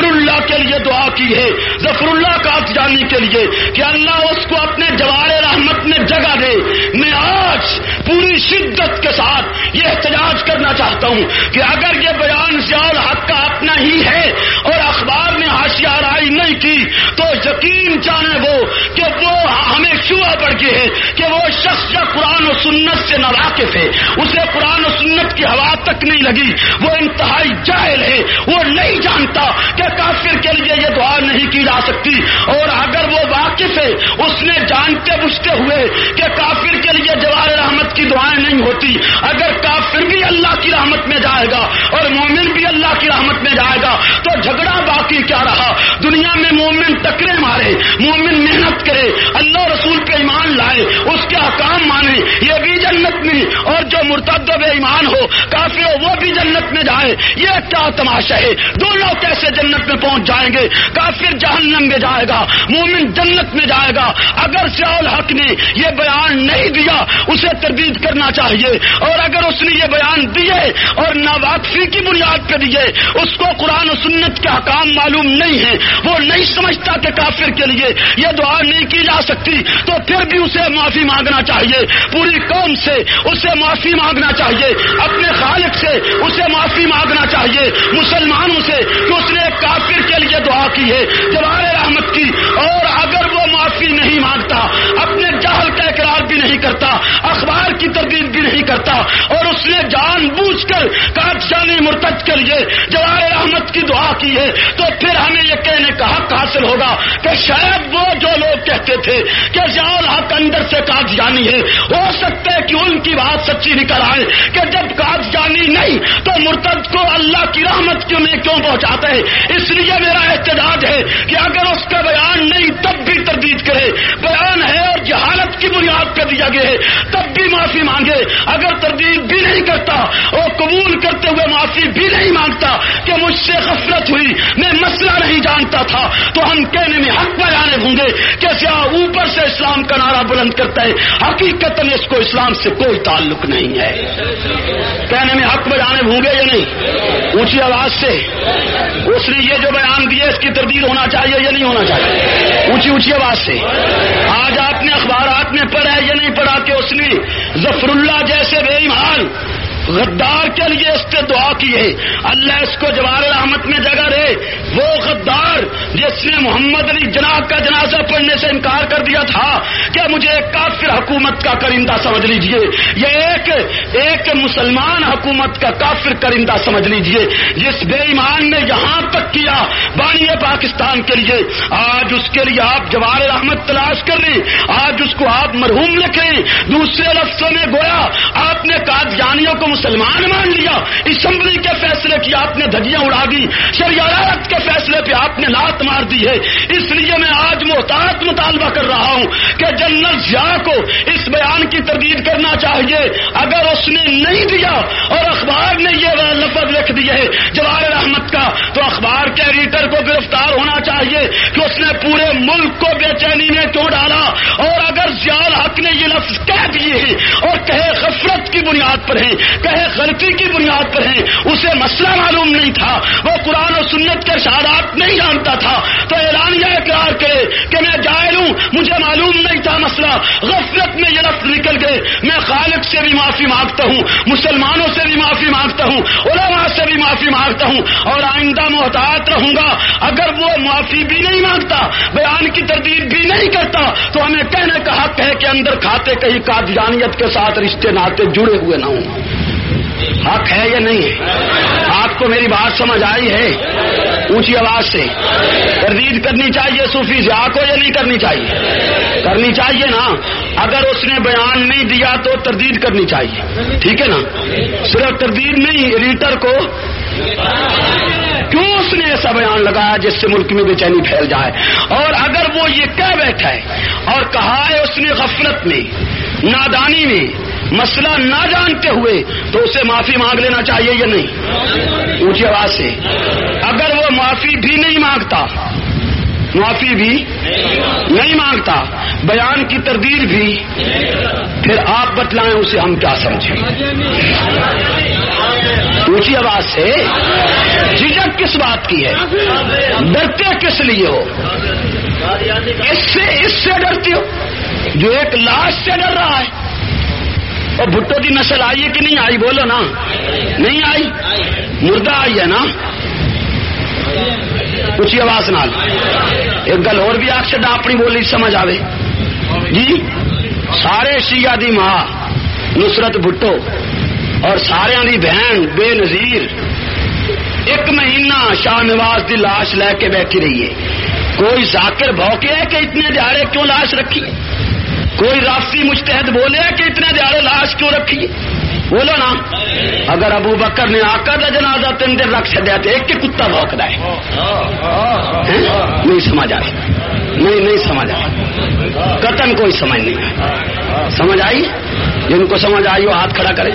کے لیے دعا کی ہے، ظفر اللہ قادیانی کے لیے، کہ اللہ اس کو اپنے جوار رحمت میں جگہ دے۔ میں آج پوری شدت کے ساتھ یہ احتجاج کرنا چاہتا ہوں کہ اگر یہ بیان ضیاء الحق کا اپنا ہی ہے اور اخبار نے حاشیہ آرائی نہیں کی تو یقین جانے وہ کہ وہ ہمیں شبہ پڑ گیا ہے کہ وہ شخص جو قرآن و سنت سے ناواقف ہے، اسے قرآن و سنت کی ہوا تک نہیں لگی، وہ انتہائی جاہل ہے، وہ نہیں جانتا کہ کافر کے لیے یہ دعا نہیں کی جا سکتی، اور اگر وہ واقف ہے اس نے جانتے بوجھتے ہوئے کہ کافر کے لیے جوار رحمت کی دعائیں نہیں ہوتی، اگر کافر بھی اللہ کی رحمت میں جائے گا اور مومن بھی اللہ کی رحمت میں جائے گا تو جھگڑا باقی کیا رہا؟ دنیا میں مومن ٹکرے مارے، مومن محنت کرے، اللہ رسول پہ ایمان لائے، اس کے احکام مانے، یہ بھی جنت میں، اور جو مرتد بے ایمان ہو، کافر ہو، وہ بھی جنت میں جائے۔ یہ کیا تماشا ہے؟ دونوں کیسے جنت میں پہنچ جائیں گے؟ کافر جہنم میں جائے گا، مومن جنت میں جائے گا۔ اگر ضیاء الحق نے یہ بیان نہیں دیا اسے تردید کرنا چاہیے، اور اگر اس نے یہ بیان دیے اور ناواقفی کی بنیاد پہ دیے، اس کو قرآن و سنت کے حکام معلوم نہیں ہے، وہ نہیں سمجھتا کہ کافر کے لیے یہ دعا نہیں کی جا سکتی، تو پھر بھی اسے معافی مانگنا چاہیے، پوری قوم سے اسے معافی مانگنا چاہیے، اپنے خالق سے اسے معافی مانگنا چاہیے، مسلمانوں سے کہ اس نے کافر کے لیے دعا کی ہے جوار رحمت کی، اور اگر وہ معافی نہیں مانگتا، اپنے جہل کا اقرار بھی نہیں کرتا، اخبار کی تردید بھی نہیں کرتا، اور اس نے جان بوجھ کر قادیانی مرتد کے لیے جوار رحمت کی دعا کی ہے، تو پھر ہمیں یہ کہنے کا حق حاصل ہوگا کہ شاید وہ جو لوگ کہتے تھے کہ ضیاء الحق اندر سے قادیانی ہے، ہو سکتا ہے کہ ان کی بات سچی نکل آئے کہ جب قادیانی نہیں تو مرتد کو اللہ کی رحمت کیوں میں کیوں پہنچاتا ہے۔ اس لیے میرا احتجاج ہے کہ اگر اس کا بیان نہیں تب بھی تردید کرے، بیان ہے اور جہالت کی بنیاد پہ دیا گیا ہے تب بھی معافی مانگے، اگر تردید بھی نہیں کرتا اور قبول کرتے ہوئے معافی بھی نہیں مانگتا کہ مجھ سے غفلت ہوئی، میں مسئلہ نہیں جانتا تھا، تو ہم کہنے میں حق بیان ہوں گے کہ ضیاء اوپر سے اسلام کا نعرہ بلند کرتا ہے، حقیقت میں اس کو اسلام سے کوئی تعلق نہیں ہے۔ کہنے میں حق بیان ہوں گے یا نہیں؟ اونچی آواز سے اس نے یہ جو بیان دیا اس کی تردید ہونا چاہیے یا نہیں ہونا چاہیے؟ اونچی اونچی آواز سے۔ آج آپ نے اخبارات میں پڑھا ہے یا نہیں پڑھا کہ اس نے ظفر اللہ جیسے بے ایمان غدار کے لیے اس سے دعا کی ہے، اللہ اس کو جوار رحمت میں جگہ دے۔ وہ غدار جس نے محمد علی جناح کا جنازہ پڑھنے سے انکار کر دیا تھا کہ مجھے ایک کافر حکومت کا کرندہ سمجھ لیجئے، یہ ایک ایک مسلمان حکومت کا کافر کرندہ سمجھ لیجئے، جس بے ایمان نے یہاں تک کیا بانی پاکستان کے لیے، آج اس کے لیے آپ جوار رحمت تلاش کر لیں، آج اس کو آپ مرحوم لکھیں۔ دوسرے لفظوں میں گویا آپ نے قادیانیوں کو مسلمان مان لیا، اسمبلی کے فیصلے کی آپ نے دھجیاں اڑا دی، شریعت کے فیصلے پہ آپ نے لات مار دی ہے۔ اس لیے میں آج محتاط مطالبہ کر رہا ہوں کہ جنرل ضیاء کو اس بیان کی تردید کرنا چاہیے، اگر اس نے نہیں دیا اور اخبار نے یہ لفظ لکھ دیا ہے جوار رحمت کا، تو اخبار کے ایڈیٹر کو گرفتار ہونا چاہیے کہ اس نے پورے ملک کو بے چینی میں کیوں ڈالا، اور اگر ضیاء الحق نے یہ لفظ کہہ دیے ہیں اور کہے غفلت کی بنیاد پر ہیں، کہے غلطی کی بنیاد پر ہیں، اسے مسئلہ معلوم نہیں تھا، وہ قرآن و سنت کے ارشادات نہیں جانتا تھا، تو اعلانیہ اقرار کرے کہ میں جاہل ہوں، مجھے معلوم نہیں تھا مسئلہ، غفلت میں یہ لفظ نکل گئے۔ میں خالق سے بھی معافی مانگتا ہوں، مسلمانوں سے بھی معافی مانگتا ہوں، علماء سے بھی معافی مانگتا ہوں، اور آئندہ محتاط رہوں گا۔ اگر وہ معافی بھی نہیں مانگتا، بیان کی تردید بھی نہیں کرتا، تو ہمیں کہنے کا حق ہے کہ اندر کھاتے کہیں قادیانیت کے ساتھ رشتے ناطے جڑے ہوئے نہ ہوں۔ حق ہے یا نہیں ہے؟ آپ کو میری بات سمجھ آئی ہے؟ اونچی آواز سے تردید کرنی چاہیے صوفی ضیاء کو یا نہیں کرنی چاہیے؟ کرنی چاہیے نا۔ اگر اس نے بیان نہیں دیا تو تردید کرنی چاہیے، ٹھیک ہے نا؟ صرف تردید نہیں، ایڈیٹر کو کیوں اس نے ایسا بیان لگایا جس سے ملک میں بے چینی پھیل جائے، اور اگر وہ یہ کہہ بیٹھا ہے اور کہا ہے اس نے غفلت میں، نادانی میں، مسئلہ نہ جانتے ہوئے، تو اسے معافی مانگ لینا چاہیے یا نہیں؟ اونچی آواز سے۔ اگر وہ معافی بھی نہیں مانگتا، معافی بھی نہیں مانگتا، بیان کی تردید بھی، پھر آپ بتلائیں اسے ہم کیا سمجھیں؟ اونچی آواز سے، جھجک کس بات کی ہے؟ ڈرتے کس لیے ہو؟ اس سے اس سے ڈرتے ہو جو ایک لاش سے ڈر رہا ہے۔ اور بھٹو کی نسل آئی ہے کہ نہیں آئی؟ بولو نا، نہیں آئی؟ مردہ آئی ہے نا؟ اونچی آواز نال ایک گل اور بھی آخ چڈا اپنی بولی سمجھ آوے جی۔ سارے شیعہ دی ماں نصرت بھٹو اور سارے دی بہن بے نظیر ایک مہینہ شاہ نواز دی لاش لے کے بیٹھی رہی ہے۔ کوئی ذاکر بھوکے ہے کہ اتنے دیہڑے کیوں لاش رکھی؟ کوئی رافضی مجتہد بولے کہ اتنے دیہڑے لاش کیوں رکھی؟ بولو نا۔ اگر ابو بکر نے آقا دا جنازہ تین دن رکھ چڈیا تو ایک کتا بھوکتا ہے؟ نہیں سمجھ آئی، نہیں نہیں سمجھ آئی، قطن کوئی سمجھ نہیں آئی۔ سمجھ آئی؟ جن کو سمجھ آئی وہ ہاتھ کھڑا کرے۔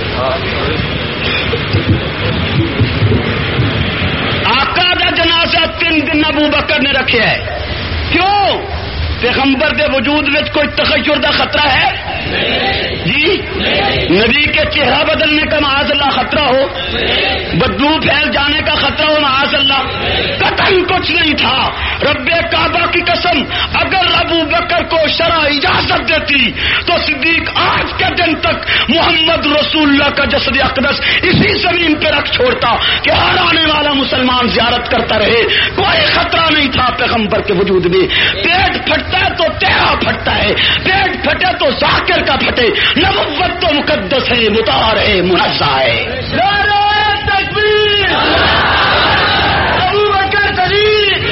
آقا دا جنازہ تین دن ابو بکر نے رکھا ہے، کیوں؟ پیغمبر دے وجود میں کوئی تغیر دا خطرہ ہے جی؟ نبی کے چہرہ بدلنے کا معاذ اللہ خطرہ ہو، بدبو پھیل جانے کا خطرہ ہو معاذ اللہ؟ قطعاً کچھ نہیں تھا۔ رب کعبہ کی قسم، اگر ابو بکر کو شرع اجازت دیتی تو صدیق آج کے دن تک محمد رسول اللہ کا جسد اقدس اسی زمین پہ رکھ چھوڑتا کہ ہر آنے والا مسلمان زیارت کرتا رہے۔ کوئی خطرہ نہیں تھا پیغمبر کے وجود میں۔ پیٹ پھٹتا ہے تو تیرا پھٹتا ہے، پیٹ پھٹے تو ذاکر کا پھٹے۔ نبوت تو مقدس ہے، مطہر ہے، منزہ ہے۔ نعرہ تکبیر، ابو بکر صدیق۔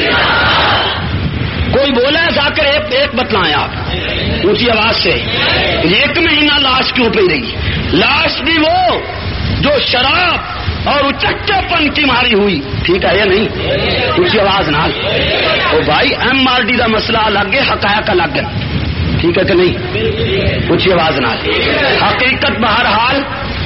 کوئی بولا ہے ذاکر ایک ایک بتلائیں آپ اونچی آواز سے، ایک مہینہ لاش کیوں پہ رہی؟ لاش بھی وہ جو شراب اور اچکے پن کی ماری ہوئی، ٹھیک ہے یا نہیں؟ اونچی آواز نال او بھائی، ایم آر ڈی کا مسئلہ الگ ہے، حقائق الگ ہے، ٹھیک ہے کہ نہیں؟ اونچی آواز نال حقیقت بہرحال،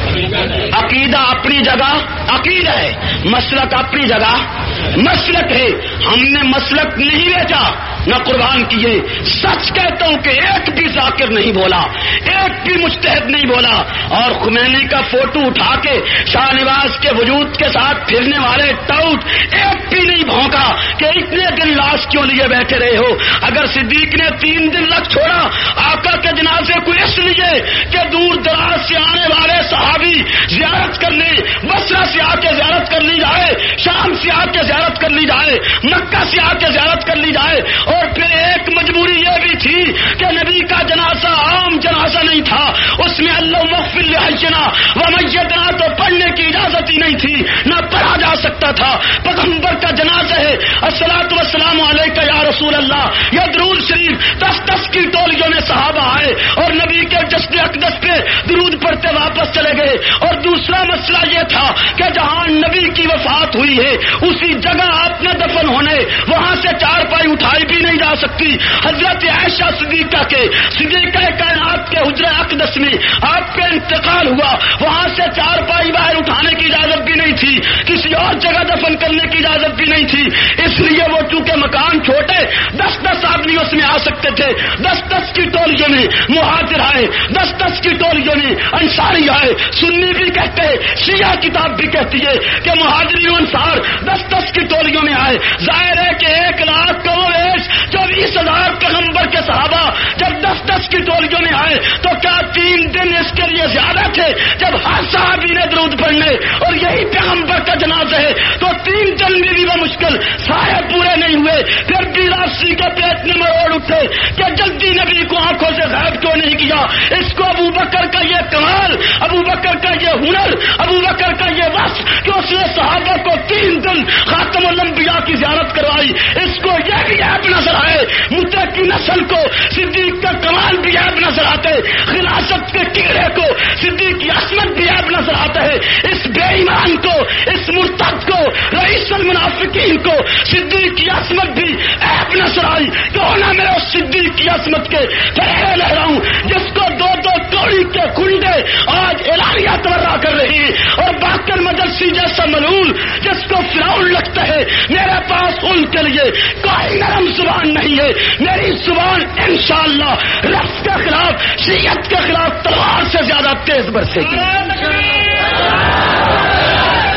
عقیدہ اپنی جگہ عقیدہ ہے، مسلک اپنی جگہ مسلک ہے۔ ہم نے مسلک نہیں بیچا نہ قربان کیے۔ سچ کہتا ہوں کہ ایک بھی ذاکر نہیں بولا، ایک بھی مجتہد نہیں بولا، اور خمینی کا فوٹو اٹھا کے شاہ نواز کے وجود کے ساتھ پھرنے والے ٹاؤٹ ایک بھی نہیں بھونکا کہ اتنے دن لاش کیوں لیے بیٹھے رہے ہو۔ اگر صدیق نے تین دن رکھ چھوڑا آقا کے جنازے کو اس لیے کہ دور دراز سے آنے والے صحابی زیارت کرنے، بصرہ سے آ کے زیارت کر لی جائے، شام سے آ کے زیارت کر لی جائے، مکہ سے آ کے زیارت کر لی جائے، اور پھر ایک مجبوری یہ بھی تھی کہ نبی کا جنازہ عام جنازہ نہیں تھا، اس میں اللہ مغفر لحینا و میتنا تو پڑھنے کی اجازت ہی نہیں تھی، نہ پڑھا جا سکتا تھا۔ پیغمبر کا جنازہ ہے، الصلاۃ والسلام علیک یا رسول اللہ، یہ درود شریف دس دس کی ٹولیوں میں صحابہ آئے اور نبی کے جسد اقدس پہ درود پڑھتے واپس چلے گئے۔ اور دوسرا مسئلہ یہ تھا کہ جہاں نبی کی وفات ہوئی ہے اسی جگہ آپ نے دفن ہونے، وہاں سے چار پائی اٹھائی بھی نہیں جا سکتی۔ حضرت عائشہ صدیقہ کے صدیقہ کائنات کے حجرہ اقدس میں آپ کا انتقال ہوا، وہاں سے چار پائی باہر اٹھانے کی اجازت بھی نہیں تھی، کسی اور جگہ دفن کرنے کی اجازت بھی نہیں تھی۔ اس لیے وہ چونکہ مکان چھوٹے، دس دس آدمی اس میں آ سکتے تھے، دس دس کی ٹولیوں میں مہاجر آئے، دس دس کی ٹولیوں میں انصاری آئے۔ سنی بھی کہتے ہیں، شیعہ کتاب بھی کہتی ہے کہ مہاجرین و انصار دس دس کی ٹولیوں میں آئے۔ ظاہر ہے کہ ایک لاکھ کروڑ چوبیس ہزار پیغمبر کے صحابہ جب دس دس کی ٹولیوں میں آئے تو کیا تین دن اس کے لیے زیادہ تھے؟ جب ہر صحابی نے درود پڑھنے اور یہی پیغمبر کا جنازہ ہے تو تین دن میں بھی وہ مشکل سارے پورے نہیں ہوئے۔ پھر بھی راسی کے پیٹ میں مروڑ اٹھے کہ جلدی نبی کو آنکھوں سے غائب کیوں نہیں کیا؟ اس کو ابو بکر کا یہ کمال، ابو بکر کا یہ ہنر، ابو بکر کا یہ وصف کہ اس نے صحابہ کو تین دن خاتم الانبیاء کی زیارت کروائی، اس کو یہ بھی عیب نظر آئے۔ متے کی نسل کو صدیق کا کمال بھی عیب نظر آتے، خلافت کے کیڑے کو صدیق کی عصمت بھی عیب نظر آتا ہے۔ اس بے ایمان کو، اس مرتد کو، رئیس المنافقین کو صدیق کی عصمت بھی عیب نظر آئی۔ کیوں نہ میں اس صدیق کی عصمت کے پھیرے لہراؤں جس کو دو دو کوڑی کے کنڈے آج اعلانیہ تورا کر رہی ہے، اور باقر مجلسی جیسا ملعون جس کو فرعون لگتا ہے۔ میرے پاس ان کے لیے کوئی نرم زبان نہیں ہے، میری زبان انشاءاللہ رفض کے خلاف، شیعت کے خلاف تلوار سے زیادہ تیز برسے گی۔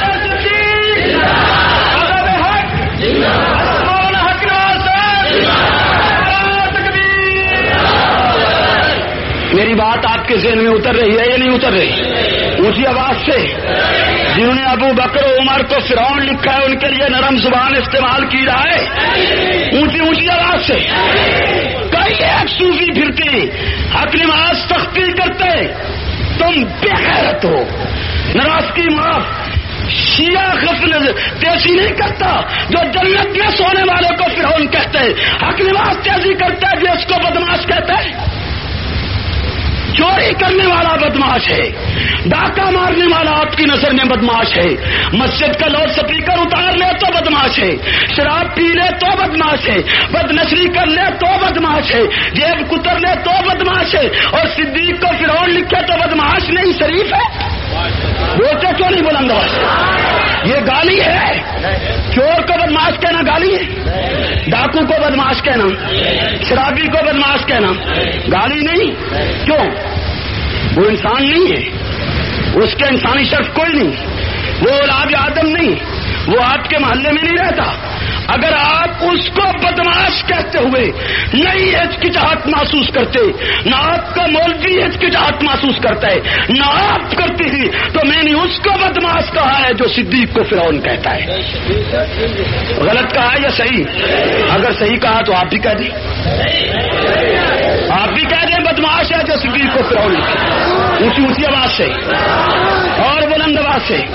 میری بات آپ کے ذہن میں اتر رہی ہے یا نہیں اتر رہی؟ اونچی آواز سے. جنہوں نے ابو بکر و عمر کو فرعون لکھا ہے ان کے لیے نرم زبان استعمال کی جائے. اونچی اونچی آواز سے. کئی ایک صوفی پھرتے حق نماز سختی کرتے، تم بے غیرت ہو. ناراضگی معاف. شیعہ غفل تیزی نہیں کرتا جو جنت میں سونے والے کو فرعون کہتے ہیں، حق نماز تیزی کرتا ہے جو اس کو بدماش کہتا ہے. چوری کرنے والا بدماش ہے، ڈاکہ مارنے والا آپ کی نظر میں بدماش ہے، مسجد کا لاؤڈ سپیکر اتار لے تو بدماش ہے، شراب پی لے تو بدماش ہے، بد نشری کر لے تو بدماش ہے، جیب کتر لے تو بدماش ہے، اور صدیق کو فرعون لکھے تو بدماش نہیں شریف ہے. بولتے کیوں نہیں بلند آواز؟ یہ گالی ہے. چور کو بدماش کہنا گالی ہے، ڈاکو کو بدماش کہنا، شرابی کو بدماش کہنا گالی نہیں. کیوں؟ وہ انسان نہیں ہے، اس کے انسانی شرف کوئی نہیں، وہ اولاد آدم نہیں، وہ آپ کے محلے میں نہیں رہتا. اگر آپ اس کو بدماش کہتے ہوئے نئی ہچکچاہٹ محسوس کرتے، نہ آپ کا مولوی ہچکچاہٹ محسوس کرتا ہے، نہ آپ کرتے ہی، تو میں نے اس کو بدماش کہا ہے جو صدیق کو فرعون کہتا ہے. غلط کہا ہے یا صحیح؟ اگر صحیح کہا تو آپ بھی کہہ دیں، آپ بھی کہہ دیں بدماش ہے جو صدیق کو فرعون کہتا ہے. اونچی اونچی آواز سے اور بلند آواز سے،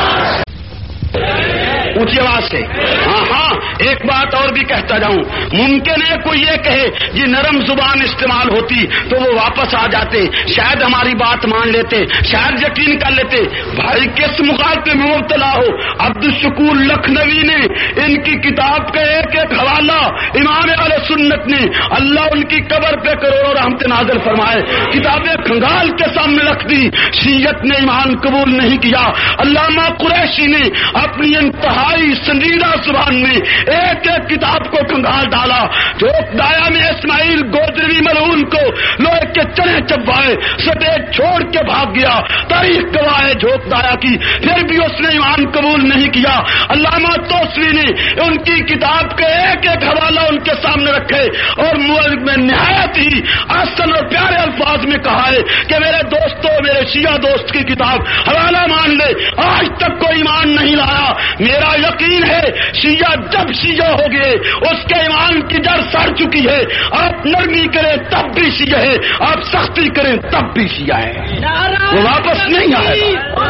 اونچی آواز سے. ہاں ہاں ایک بات اور بھی کہتا جاؤں. ممکن ہے کوئی یہ کہے یہ نرم زبان استعمال ہوتی تو وہ واپس آ جاتے، شاید ہماری بات مان لیتے، شاید یقین کر لیتے. بھائی کس مخالفے میں مبتلا ہو؟ عبد الشکور لکھنوی نے ان کی کتاب کا ایک ایک حوالہ امام اہل سنت نے، اللہ ان کی قبر پہ کروڑوں رحمت نازل فرمائے، کتابیں کھنگال کے سامنے رکھ دی. شیعت نے ایمان قبول نہیں کیا. علامہ قریشی نے اپنی انتہائی سنجیدہ زبان میں ایک ایک کتاب کو کھنگال ڈالا. جو دایا میں اسماعیل گودروی ملعون کو لوہے کے چنے چبائے، سٹیج چھوڑ کے بھاگ گیا. تاریخ گواہ ہے جھوک دایا کی، پھر بھی اس نے ایمان قبول نہیں کیا. علامہ توسوی نے ان کی کتاب کے ایک ایک حوالہ ان کے سامنے رکھے اور میں نہایت ہی آسن اور پیارے الفاظ میں کہا ہے کہ میرے دوستوں، میرے شیعہ دوست کی کتاب حوالہ مان لے. آج تک کوئی ایمان نہیں لایا. میرا یقین ہے شیعہ جب شیعہ ہو گئے اس کے ایمان کی جڑ سڑ چکی ہے. آپ نرمی کریں تب بھی شیعہ ہے، آپ سختی کریں تب بھی شیعہ ہے، وہ واپس نہیں آئے گا.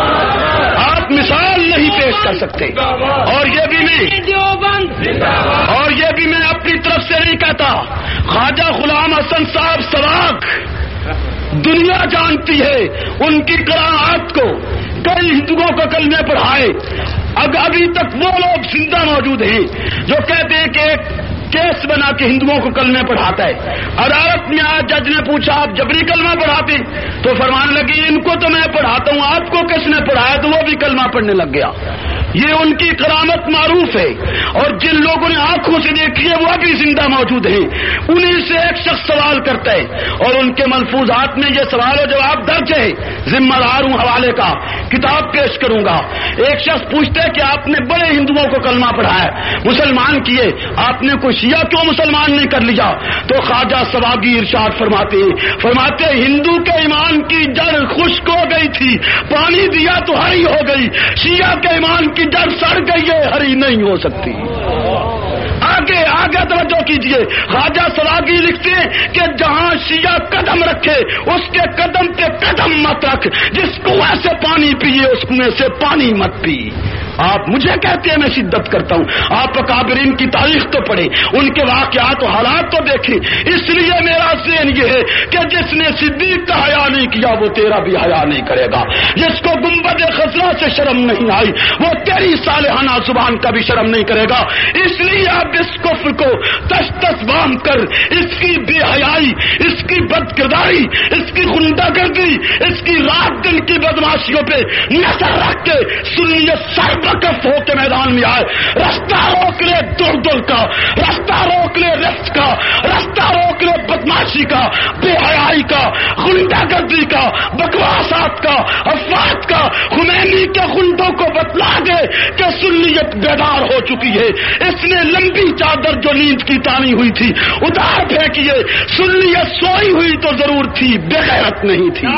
آپ مثال نہیں پیش کر سکتے. اور یہ بھی میں اور یہ بھی میں اپنی طرف سے نہیں کہتا. خواجہ غلام حسن صاحب سواگ دنیا جانتی ہے ان کی قراءات کو. کئی ہندوؤں کو کلمے پڑھائے. اب ابھی تک وہ لوگ زندہ موجود ہیں جو کہتے ہیں کہ ایک کیس بنا کے ہندوؤں کو کلمے پڑھاتا ہے. عدالت میں آج جج نے پوچھا آپ جبری کلمہ پڑھاتے؟ تو فرمان لگی ان کو تو میں پڑھاتا ہوں، آپ کو کس نے پڑھایا؟ تو وہ بھی کلمہ پڑھنے لگ گیا. یہ ان کی کرامت معروف ہے. اور جن لوگوں نے آنکھوں سے دیکھی ہے وہ ابھی زندہ موجود ہیں. انہیں سے ایک شخص سوال کرتا ہے اور ان کے ملفوظات میں یہ سوال و جواب درج ہے. ذمہ دار ہوں حوالے کا، کتاب پیش کروں گا. ایک شخص پوچھتا ہے کہ آپ نے بڑے ہندوؤں کو کلمہ پڑھایا، مسلمان کیے، آپ نے کوئی شیعہ کیوں مسلمان نہیں کر لیا؟ تو خواجہ سواگی ارشاد فرماتے فرماتے ہندو کے ایمان کی جڑ خشک ہو گئی تھی، پانی دیا تو ہری ہو گئی. شیعہ کے ایمان کی جڑ سڑ گئی ہے، ہری نہیں ہو سکتی. آگے آگے توجہ کیجئے. خواجہ سواگی لکھتے ہیں کہ جہاں شیعہ قدم رکھے اس کے قدم پہ قدم مت رکھ، جس کنویں سے پانی پیے اس کنویں سے پانی مت پی. آپ مجھے کہتے ہیں میں شدت کرتا ہوں، آپ اکابرین کی تاریخ تو پڑھیں، ان کے واقعات و حالات تو دیکھیں. اس لیے میرا ذہن یہ ہے کہ جس نے صدیق کا حیا نہیں کیا وہ تیرا بھی حیا نہیں کرے گا. جس کو گنبد خضرا سے شرم نہیں آئی وہ تیری صالحانہ زبان کا بھی شرم نہیں کرے گا. اس لیے آپ اس کفر کو تش تش بام کر، اس کی بے حیائی، اس کی بد کرداری، اس کی غنڈہ گردی، اس کی رات دن کی بدماشیوں پہ نظر رکھ کے سنیت سرب وقف ہو کے میدان میں آئے. رستہ روک لے دڑ دڑ کا, رستہ روک لے رفت کا, رستہ روک لے بدماشی کا, بے حیائی کا, غنڈہ گردی کا, بکواسات کا, افواد کا. خمینی کے غنڈوں کو بتلا دے کہ سنیت بیدار ہو چکی ہے. اس نے لمبی چادر جو نیند کی تانی ہوئی تھی اتار پھینکیے. سنیت سوئی ہوئی تو ضرور تھی, بے غیرت نہیں تھی.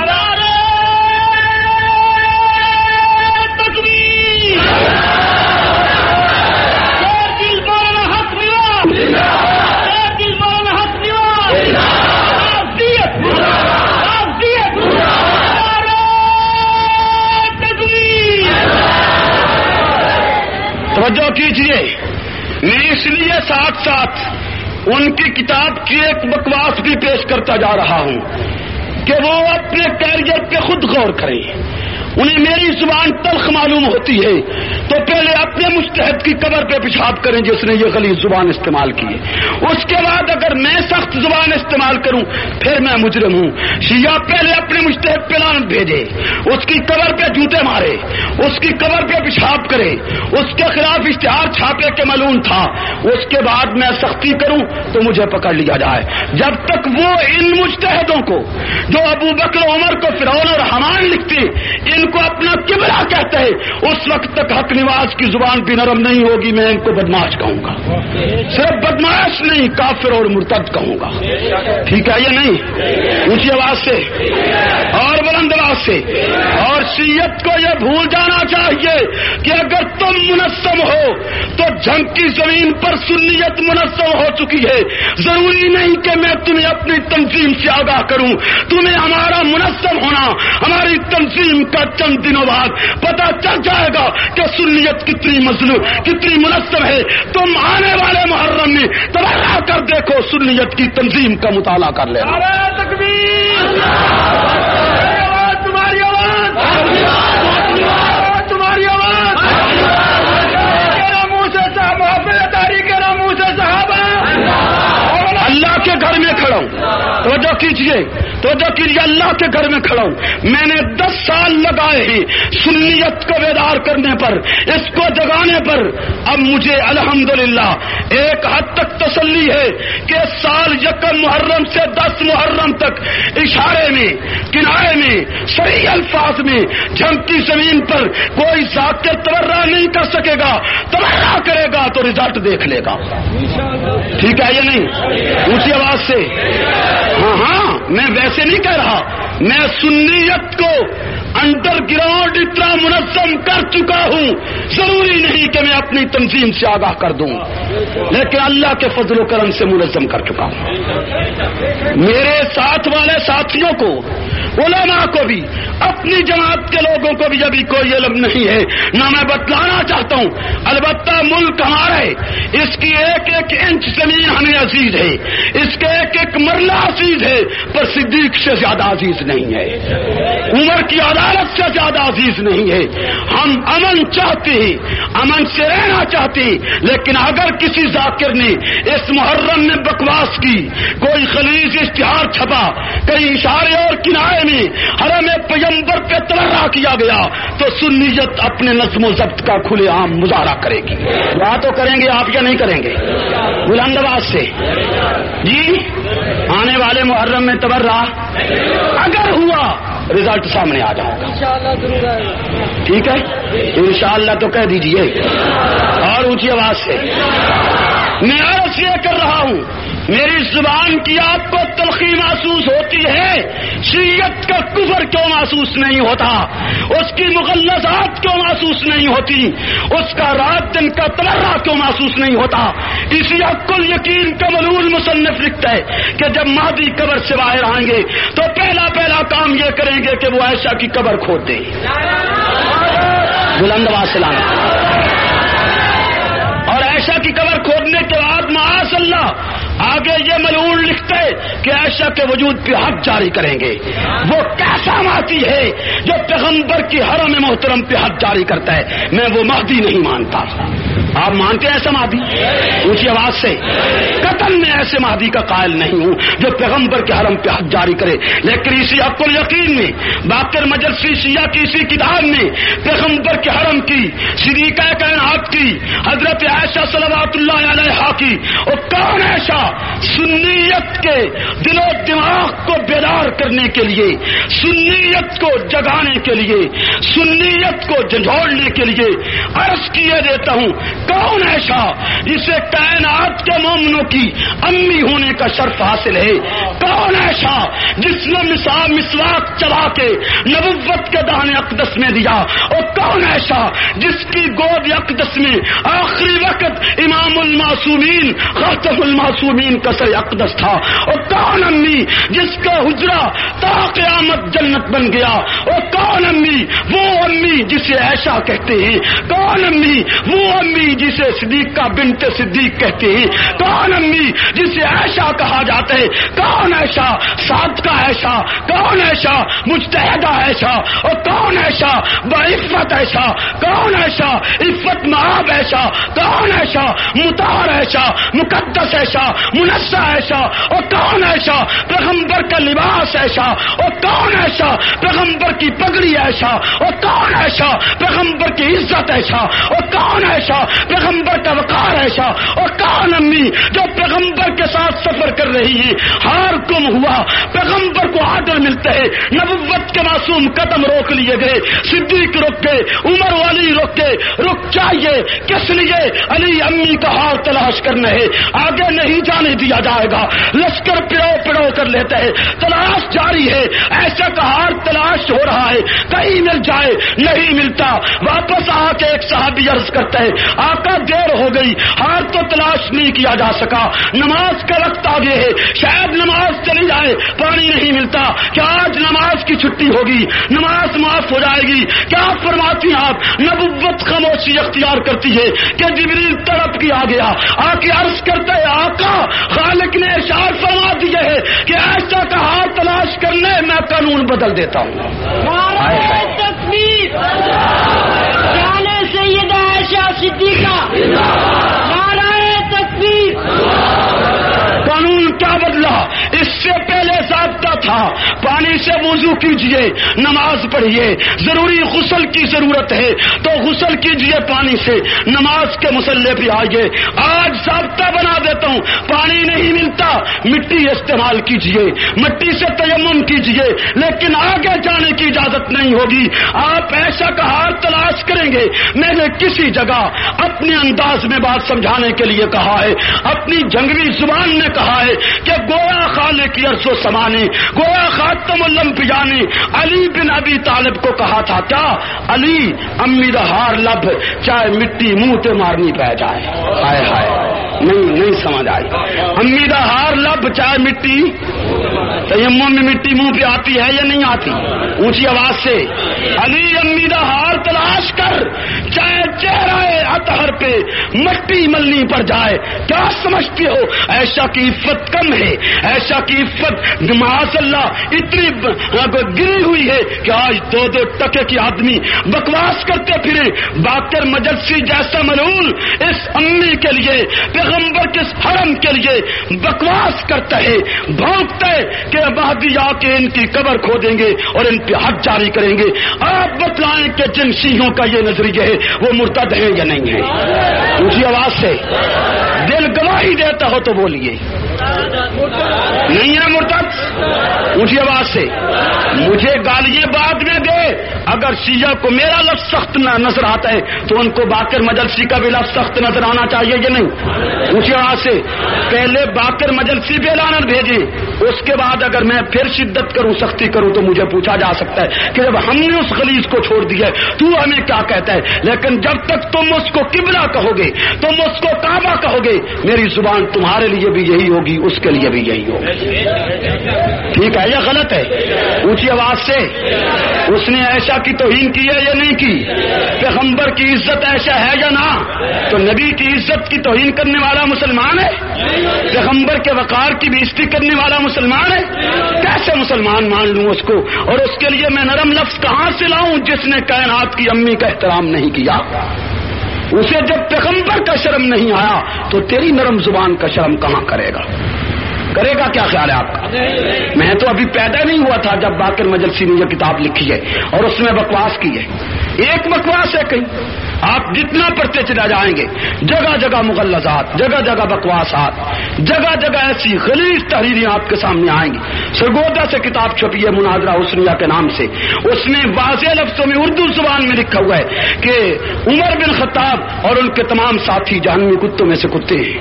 توجہ کیجئے, میں اس لیے ساتھ ساتھ ان کی کتاب کی ایک بکواس بھی پیش کرتا جا رہا ہوں کہ وہ اپنے کیریئر پہ خود غور کریں. انہیں میری زبان تلخ معلوم ہوتی ہے تو پہلے اپنے مجتہد کی قبر پہ پیشاب کریں جس نے یہ غلیظ زبان استعمال کی ہے. اس کے بعد اگر میں سخت زبان استعمال کروں پھر میں مجرم ہوں. شیعہ پہلے اپنے مجتہد پہ لعنت بھیجے, اس کی قبر پہ جوتے مارے, اس کی قبر پہ پیشاب کرے, اس کے خلاف اشتہار چھاپے کے ملعون تھا. اس کے بعد میں سختی کروں تو مجھے پکڑ لیا جائے. جب تک وہ ان مجتہدوں کو جو ابو بکر عمر کو فرعون اور حمان لکھتے ان کو اپنا کبرا کہتے ہیں, اس وقت تک حق نواز کی زبان بھی نرم نہیں ہوگی. میں ان کو بدماش کہوں گا, صرف بدماش نہیں کافر اور مرتد کہوں گا. ٹھیک ہے یہ نہیں, اونچی آواز سے اور بلند آواز سے. اور شیعت کو یہ بھول جانا چاہیے کہ اگر تم منظم ہو تو جنگ کی زمین پر سنیت منظم ہو چکی ہے. ضروری نہیں کہ میں تمہیں اپنی تنظیم سے آگاہ کروں. تمہیں ہمارا منظم ہونا, ہماری تنظیم کا چند دنوں بعد پتہ چل جائے گا کہ سنیت کتنی مظلوم کتنی منظم ہے. تم آنے والے محرم میں تبرہ کر دیکھو, سنیت کی تنظیم کا مطالعہ کر لینا. تمہاری آواز تمہاری آواز منہ سے محبت تاریخ منہ سے صحابہ اللہ کے گھر میں کھڑا ہوں. توجہ کیجیے توجہ کیجیے اللہ کے گھر میں کھڑا ہوں. میں نے دس سال لگائے ہیں سنیت کو بیدار کرنے پر, اس کو جگانے پر. اب مجھے الحمدللہ ایک حد تک تسلی ہے کہ سال یکم محرم سے دس محرم تک اشارے میں کنارے میں صحیح الفاظ میں جنگ کی زمین پر کوئی ذاکر تبرہ نہیں کر سکے گا. تبرہ کرے گا تو رزلٹ دیکھ لے گا. ٹھیک ہے یہ نہیں, اونچی آواز سے. ہاں ہاں میں ویسے نہیں کہہ رہا, میں سنیت کو انڈر گراؤنڈ اتنا منظم کر چکا ہوں. ضروری نہیں کہ میں اپنی تنظیم سے آگاہ کر دوں, لیکن اللہ کے فضل و کرم سے منظم کر چکا ہوں. میرے ساتھ والے ساتھیوں کو, علماء کو بھی, اپنی جماعت کے لوگوں کو بھی ابھی کوئی علم نہیں ہے نہ میں بتلانا چاہتا ہوں. البتہ ملک ہمارا ہے, اس کی ایک ایک انچ زمین ہمیں عزیز ہے, اس کے ایک ایک مرلہ عزیز ہے, پر صدیق سے زیادہ عزیز نہیں ہے, عمر کی عدالت سے زیادہ عزیز نہیں ہے. ہم امن چاہتے ہیں, امن سے رہنا چاہتے ہیں, لیکن اگر کسی ذاکر نے اس محرم میں بکواس کی, کوئی خلیج اشتہار چھپا, کئی اشارے اور کنارے میں حرم پیغمبر پہ تبرہ کیا گیا, تو سنیت اپنے نظم و ضبط کا کھلے عام مظاہرہ کرے گی. دعا تو کریں گے آپ یا نہیں کریں گے؟ بلند آواز سے جی. آنے والے محرم میں تبرہ اگر ہوا رزلٹ سامنے آ جائے گا. ٹھیک ہے انشاءاللہ تو کہہ دیجئے اور اونچی آواز سے. میں عرض یہ کر رہا ہوں, میری زبان کی آپ کو تلخی محسوس ہوتی ہے, شیعت کا کفر کیوں محسوس نہیں ہوتا, اس کی مغلظات کیوں محسوس نہیں ہوتی, اس کا رات دن کا تبرہ کیوں محسوس نہیں ہوتا. اسی حق الیقین کا ملعون مصنف لکھتا ہے کہ جب مہدی قبر سے باہر آئیں گے تو پہلا پہلا کام یہ کریں گے کہ وہ عائشہ کی قبر کھود دیں. بلند آواز سے لانا. اور عائشہ کی قبر کھودنے کے بعد معاذ اللہ آگے یہ ملعون لکھتے کہ عائشہ کے وجود پہ حد جاری کریں گے. وہ کیسا مہدی ہے جو پیغمبر کی حرم محترم پہ حد جاری کرتا ہے؟ میں وہ مہدی نہیں مانتا. آپ مانتے ہیں ایسا مہدی؟ اونچی آواز سے. قطعاً میں ایسے مہدی کا قائل نہیں ہوں جو پیغمبر کے حرم پہ حد جاری کرے. لیکن اسی حق الیقین میں باقر مجلسی شیعہ کی اسی کتاب میں پیغمبر کے حرم کی صدیقہ کائنات کی حضرت عائشہ صلوات اللہ علیہا کی اور کون عائشہ سنیت کے دل و دماغ کو بیدار کرنے کے لیے، سنیت کو جگانے کے لیے، سنیت کو جھنجھوڑنے کے لیے عرض کیے دیتا ہوں کون ایسا جسے کائنات کے مومنوں کی امی ہونے کا شرف حاصل ہے؟ کون ایسا جس نے مثال مسواک چلا کے نبوت کے دانے اقدس میں دیا؟ اور کون ایسا جس کی گود اقدس میں آخری وقت امام المعصومین خاتم المعصومین کا سر اقدس تھا؟ اور کون امی جس کا حجرہ تا قیامت جنت بن گیا؟ اور کون امی وہ امی جسے عائشہ کہتے ہیں؟ کون امی وہ امی جسے صدیقہ بنت صدیق کہتے ہیں؟ کون امی جسے عائشہ کہا جاتا ہے؟ کون عائشہ صادقہ عائشہ؟ کون عائشہ مجتہدہ عائشہ؟ اور کون عائشہ بعفت عائشہ؟ کون عائشہ عفت مآب عائشہ؟ کون عائشہ مطہر عائشہ مقدس عائشہ منزہ عائشہ؟ اور کون عائشہ پیغمبر کا لباس عائشہ؟ اور کون عائشہ پیغمبر کی پگڑی عائشہ؟ اور کون عائشہ پیغمبر کی عزت عائشہ؟ اور کون عائشہ پیغمبر کا وقار عائشہ؟ اور کون امی جو پیغمبر کے ساتھ سفر کر رہی ہے، ہار گم ہوا، پیغمبر کو آرڈر ملتے ہیں، نبوت کے معصوم قدم روک لیے گئے، صدیق رک گئے، عمر والی رک گئے، رک جائیے کس لیے؟ علی امی کا ہار تلاش کرنا ہے، آگے نہیں جانے دیا جائے گا، لشکر پڑو پڑو کر لیتے ہیں، تلاش جاری ہے، ایسا کا ہار تلاش ہو رہا ہے، کہیں مل جائے نہیں ملتا، واپس آ کے ایک صحابی عرض کرتا ہے آقا دیر ہو گئی، ہار تو تلاش نہیں کیا جا سکا، نماز کا وقت آگے ہے، شاید نماز چلی جائے، پانی نہیں ملتا، کیا آج نماز کی چھٹی ہوگی، نماز معاف ہو جائے گی؟ کیا فرماتی ہیں آپ؟ نبوت خاموشی اختیار کرتی ہے کہ جبریل تڑپ کے آ گیا، آ کے عرض کرتا ہے آقا خالق نے ارشاد فرما دیا ہے کہ ایسا کا ہار تلاش کرنے میں قانون بدل دیتا ہوں. نعرہ تکبیر، جان سیدہ عائشہ صدیقہ، نعرہ تکبیر. قانون کیا بدلا؟ اس سے پہلے ضابطہ تھا پانی سے وضو کیجئے، نماز پڑھیے، ضروری غسل کی ضرورت ہے تو غسل کیجئے پانی سے، نماز کے مصلی پہ آئیے. آج ضابطہ بنا دیتا ہوں پانی نہیں ملتا مٹی استعمال کیجئے، مٹی سے تیمم کیجئے، لیکن آگے جانے کی اجازت نہیں ہوگی. آپ ایسا کا ہار تلاش کریں گے. میں نے کسی جگہ اپنے انداز میں بات سمجھانے کے لیے کہا ہے، اپنی جنگلی زبان میں کہا ہے کہ گویا خالق کی عرش و سما نے، گویا خاتم الانبیاء نے علی بن ابی طالب کو کہا تھا کیا علی امی دا ہار لب چاہے مٹی منہ تے مارنی پہ جائے. ہائے ہائے نہیں نہیں سمجھ آئی. امی دا ہار لب چاہے مٹی تیمم میں مٹی منہ پہ آتی ہے یا نہیں آتی؟ اونچی آواز سے علی امی دا ہار تلاش کر چاہے چہرہ اطہر پہ مٹی ملنی پڑ جائے. کیا سمجھتے ہو ایسا کی عفت کم ہے؟ ایسا کی عفت معاذ اللہ اتنی گری ہوئی ہے کہ آج دو دو ٹکے کی آدمی بکواس کرتے پھرے. باقر مجلسی جیسا ملعون اس امی کے لیے پیغمبر کے حرم کے لیے بکواس کرتا ہے، بھونکتا ہے کہ مہدی آ کے ان کی قبر کھودیں گے اور ان پہ حد جاری کریں گے. آپ بتلائیں کہ جن شیعوں کا یہ نظریہ ہے وہ مرتد ہیں یا نہیں ہے؟ اونچی آواز سے دل گواہی دیتا ہو تو بولیے نہیں ہے مرتد. اونچی آواز سے مجھے گالیاں بعد میں دے، اگر شیعہ کو میرا لفظ سخت نظر آتا ہے تو ان کو باقر مجلسی کا بھی لفظ سخت نظر آنا چاہیے یا نہیں؟ اونچی آواز سے پہلے باقر مجلسی پہ لعنت بھیجے، اس کے بعد اگر میں پھر شدت کروں سختی کروں تو مجھے پوچھا جا سکتا ہے کہ جب ہم نے اس غلیظ کو چھوڑ دیا ہے تو ہمیں کیا کہتا ہے. لیکن جب تک تم اس کو قبلہ کہو گے، تم اس کو کعبہ کہو گے، میری زبان تمہارے لیے بھی یہی ہوگی ہوگی اس کے لیے بھی یہی ہوگا. ٹھیک ہے یا غلط ہے؟ اونچی آواز سے. اس نے ایسا کی توہین کی ہے یا نہیں کی؟ پیغمبر کی عزت ایسا ہے یا نہ؟ تو نبی کی عزت کی توہین کرنے والا مسلمان ہے؟ پیغمبر کے وقار کی بےعزتی کرنے والا مسلمان ہے؟ کیسے مسلمان مان لوں اس کو؟ اور اس کے لیے میں نرم لفظ کہاں سے لاؤں جس نے کائنات کی امی کا احترام نہیں کیا؟ اسے جب پیغمبر کا شرم نہیں آیا تو تیری نرم زبان کا شرم کہاں کرے گا؟ کرے گا؟ کیا خیال ہے آپ کا؟ میں تو ابھی پیدا نہیں ہوا تھا جب باقر مجلسی نے یہ کتاب لکھی ہے اور اس میں بکواس کی ہے. ایک بکواس ہے کہیں. آپ جتنا پڑھتے چلا جائیں گے جگہ جگہ مغلظات، جگہ جگہ بکواسات، جگہ جگہ ایسی غلیظ تحریریں آپ کے سامنے آئیں گی. سرگودا سے کتاب چھپی ہے مناظرہ حسنیہ کے نام سے. اس میں واضح لفظوں میں اردو زبان میں لکھا ہوا ہے کہ عمر بن خطاب اور ان کے تمام ساتھی جہنمی کتوں میں سے کتے ہیں.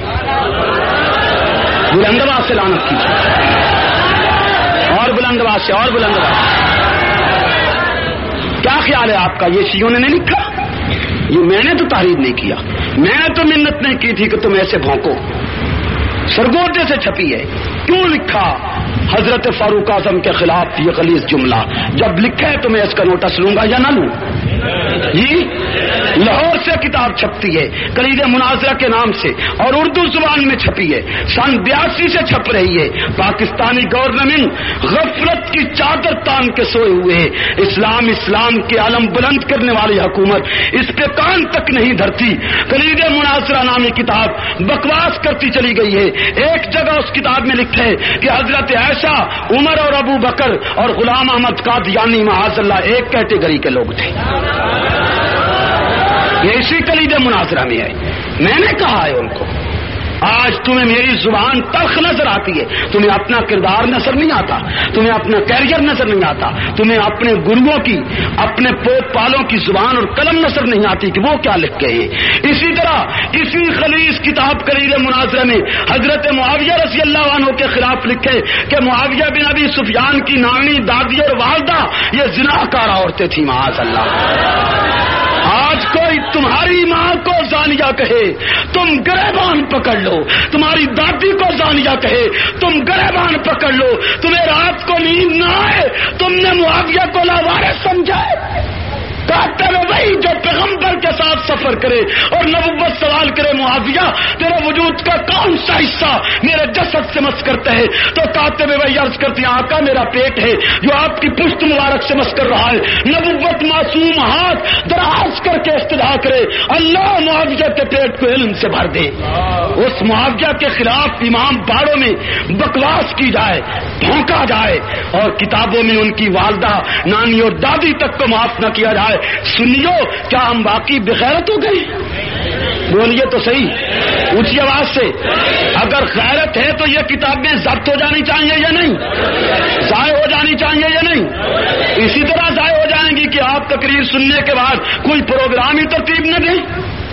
بلند آواز سے لعنت کیجیے، اور بلند آواز سے، اور بلند آواز سے. کیا خیال ہے آپ کا؟ یہ شیعوں نے نہیں لکھا، یہ میں نے تو تحریر نہیں کیا. میں نے تو منت نہیں کی تھی کہ تم ایسے بھونکو. سرگودے سے چھپی ہے. کیوں لکھا حضرت فاروق اعظم کے خلاف یہ غلیظ جملہ؟ جب لکھا ہے تو میں اس کا نوٹس لوں گا یا نہ لوں؟ جی لاہور سے کتاب چھپتی ہے کلید مناظرہ کے نام سے اور اردو زبان میں چھپی ہے. سن بیاسی سے چھپ رہی ہے. پاکستانی گورنمنٹ غفلت کی چادر تان کے سوئے ہوئے ہے. اسلام اسلام کے علم بلند کرنے والی حکومت اس پہ کان تک نہیں دھرتی. کلید مناظرہ نامی کتاب بکواس کرتی چلی گئی ہے. ایک جگہ اس کتاب میں لکھا ہے کہ حضرت عائشہ، عمر اور ابو بکر اور غلام احمد قادیانی معاذ اللہ ایک کیٹیگری کے لوگ تھے. یہ اسی کلید مناظرہ میں ہے. میں نے کہا ہے ان کو آج تمہیں میری زبان تلخ نظر آتی ہے، تمہیں اپنا کردار نظر نہیں آتا، تمہیں اپنا کیریئر نظر نہیں آتا، تمہیں اپنے گروؤں کی، اپنے پوت پالوں کی زبان اور قلم نظر نہیں آتی کہ وہ کیا لکھ گئے ہیں. اسی طرح اسی خلیص کتاب کلید مناظرہ میں حضرت معاویہ رضی اللہ عنہ کے خلاف لکھے کہ معاویہ بن ابی سفیان کی نانی، دادی اور والدہ یہ زناکار عورتیں تھیں معاذ اللہ. آج کوئی تمہاری ماں کو زانیہ کہے تم گریبان پکڑ لو، تمہاری دادی کو زانیہ کہے تم گریبان پکڑ لو. تمہیں رات کو نیند نہ آئے، تم نے معاویہ کو لاوارث سمجھا ہے. کہتے ہیں وہی جو پیغمبر کے ساتھ سفر کرے اور نبوت سوال کرے معاویہ تیرے وجود کا کون سا حصہ میرے جسد سے مس کرتا ہے؟ تو کہتے ہیں وہی عرض کرتی ہیں آقا میرا پیٹ ہے جو آپ کی پشت مبارک سے مس کر رہا ہے. نبوت معصوم ہاتھ دراز کر کے استدعا کرے اللہ معاویہ کے پیٹ کو علم سے بھر دے. اس معاویہ کے خلاف امام باڑوں میں بکواس کی جائے، بھونکا جائے اور کتابوں میں ان کی والدہ، نانی اور دادی تک کو معاف نہ کیا جائے. سنیو کیا ہم باقی بغیرت ہو گئے؟ بولیے تو صحیح اونچی آواز سے. اگر غیرت ہے تو یہ کتابیں ضبط ہو جانی چاہیے یا نہیں؟ ضائع ہو جانی چاہیے یا نہیں؟ اسی طرح ضائع ہو جائیں گی کہ آپ تقریر سننے کے بعد کوئی پروگرام ہی ترتیب نہ دیں.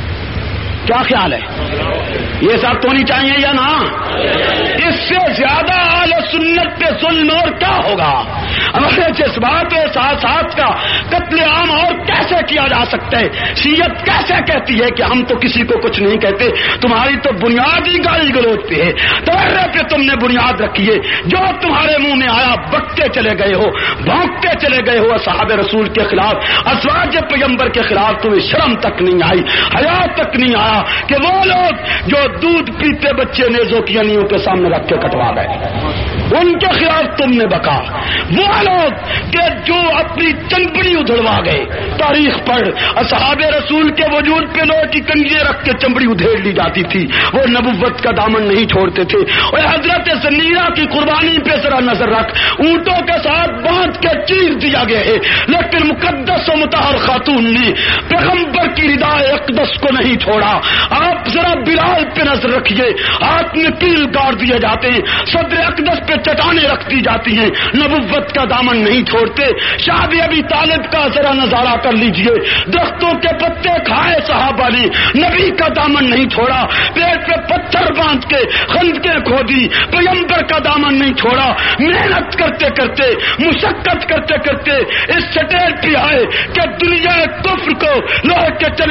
کیا خیال ہے؟ یہ ضبط ہونی چاہیے یا نہ؟ اس سے زیادہ اہل سنت پہ ظلم اور کیا ہوگا؟ ہمارے جذبات و احساسات کا قتل عام اور کیسے کیا جا سکتا ہے؟ شیعت کیسے کہتی ہے کہ ہم تو کسی کو کچھ نہیں کہتے؟ تمہاری تو بنیاد ہی گالی گلوچ پہ ہے، تورے پہ تم نے بنیاد رکھی ہے. جو تمہارے منہ میں آیا بکتے چلے گئے ہو، بھونکتے چلے گئے ہو اصحاب رسول کے خلاف، ازواج پیغمبر کے خلاف. تمہیں شرم تک نہیں آئی، حیا تک نہیں آیا کہ وہ لوگ جو دودھ پیتے بچے نیزوں کی انیوں کے سامنے رکھ کے کٹوا گئے ان کے خلاف تم نے بکا. وہ لوگ کہ جو اپنی چمڑی ادھڑوا گئے. تاریخ پڑھ اصحاب رسول کے وجود پہ لوگ کی کنگیاں رکھ کے چمڑی ادھیڑ لی جاتی تھی، وہ نبوت کا دامن نہیں چھوڑتے تھے. اور حضرت زنیرہ کی قربانی پہ ذرا نظر رکھ، اونٹوں کے ساتھ باندھ کے چیر دیا گیا ہے لیکن مقدس و مطہر خاتون نے پیغمبر کی ردائے اقدس کو نہیں چھوڑا. آپ ذرا بلال پہ نظر رکھیے، ہاتھ میں کیل گاڑ دیے جاتے ہیں، صدر اقدس پہ چٹانیں رکھ دی جاتی ہیں، نبوت کا دامن نہیں چھوڑتے. شاہ ابی طالب کا ذرا نظارہ کر لیجئے، درختوں کے پتے کھائے صحابہ نے، نبی کا دامن نہیں چھوڑا. پیٹ پہ پتھر باندھ کے خندقیں کھودی، پیغمبر کا دامن نہیں چھوڑا. محنت کرتے کرتے، مشقت کرتے کرتے اس سٹیج پہ آئے کہ دنیا کفر کو لوہے کے چنے چبا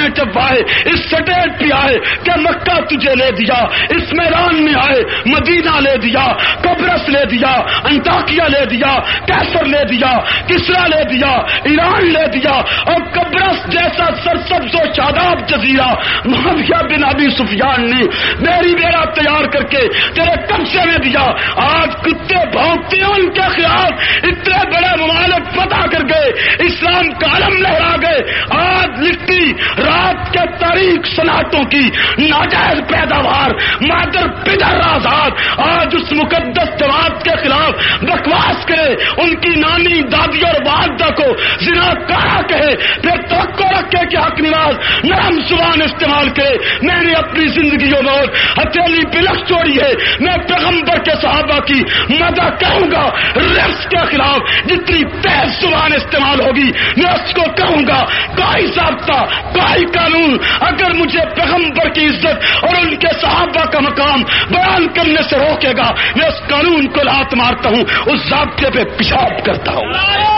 آئے، اس سٹیج پہ آئے کہ مکہ تجھے لے دیا، اس میدان میں آئے مدینہ لے دیا، قبرص لے دیا، انطاکیہ لے دیا، کیسر لے دیا، کسرا لے دیا، ایران لے دیا، اور قبرص جیسا سرسبز و شاداب جزیرہ معاویہ بن ابی سفیان نے میری بیڑا تیار کر کے تیرے قبضے میں دیا۔ آج کتے بھونکتے ہیں ان کے خلاف، اتنے بڑے ممالک فتح کر گئے، اسلام کا علم لہرا گئے۔ آج لکھتی رات کے تاریخ صنعتوں کی ناجائز پیداوار مادر پدر آزاد آج اس مقدس جماعت کے خلاف بکواس کرے، ان کی نانی دادی اور والدہ کو زنا کارا کہے، پھر توقع رکھے کہ حق نواز نرم زبان استعمال کرے۔ میں نے اپنی زندگی و موت ہتھیلی پلک چھوڑی ہے، میں پیغمبر کے صحابہ کی مدح کہوں گا، رفس کے خلاف جتنی تیز زبان استعمال ہوگی میں اس کو کہوں گا۔ کوئی ضابطہ، کوئی قانون اگر مجھے پیغمبر کی عزت اور ان کے صحابہ کا مقام بیان کرنے سے روکے گا، میں اس قانون کو لات مارتا ہوں، اس ضابطے پہ پیشاب کرتا ہوں۔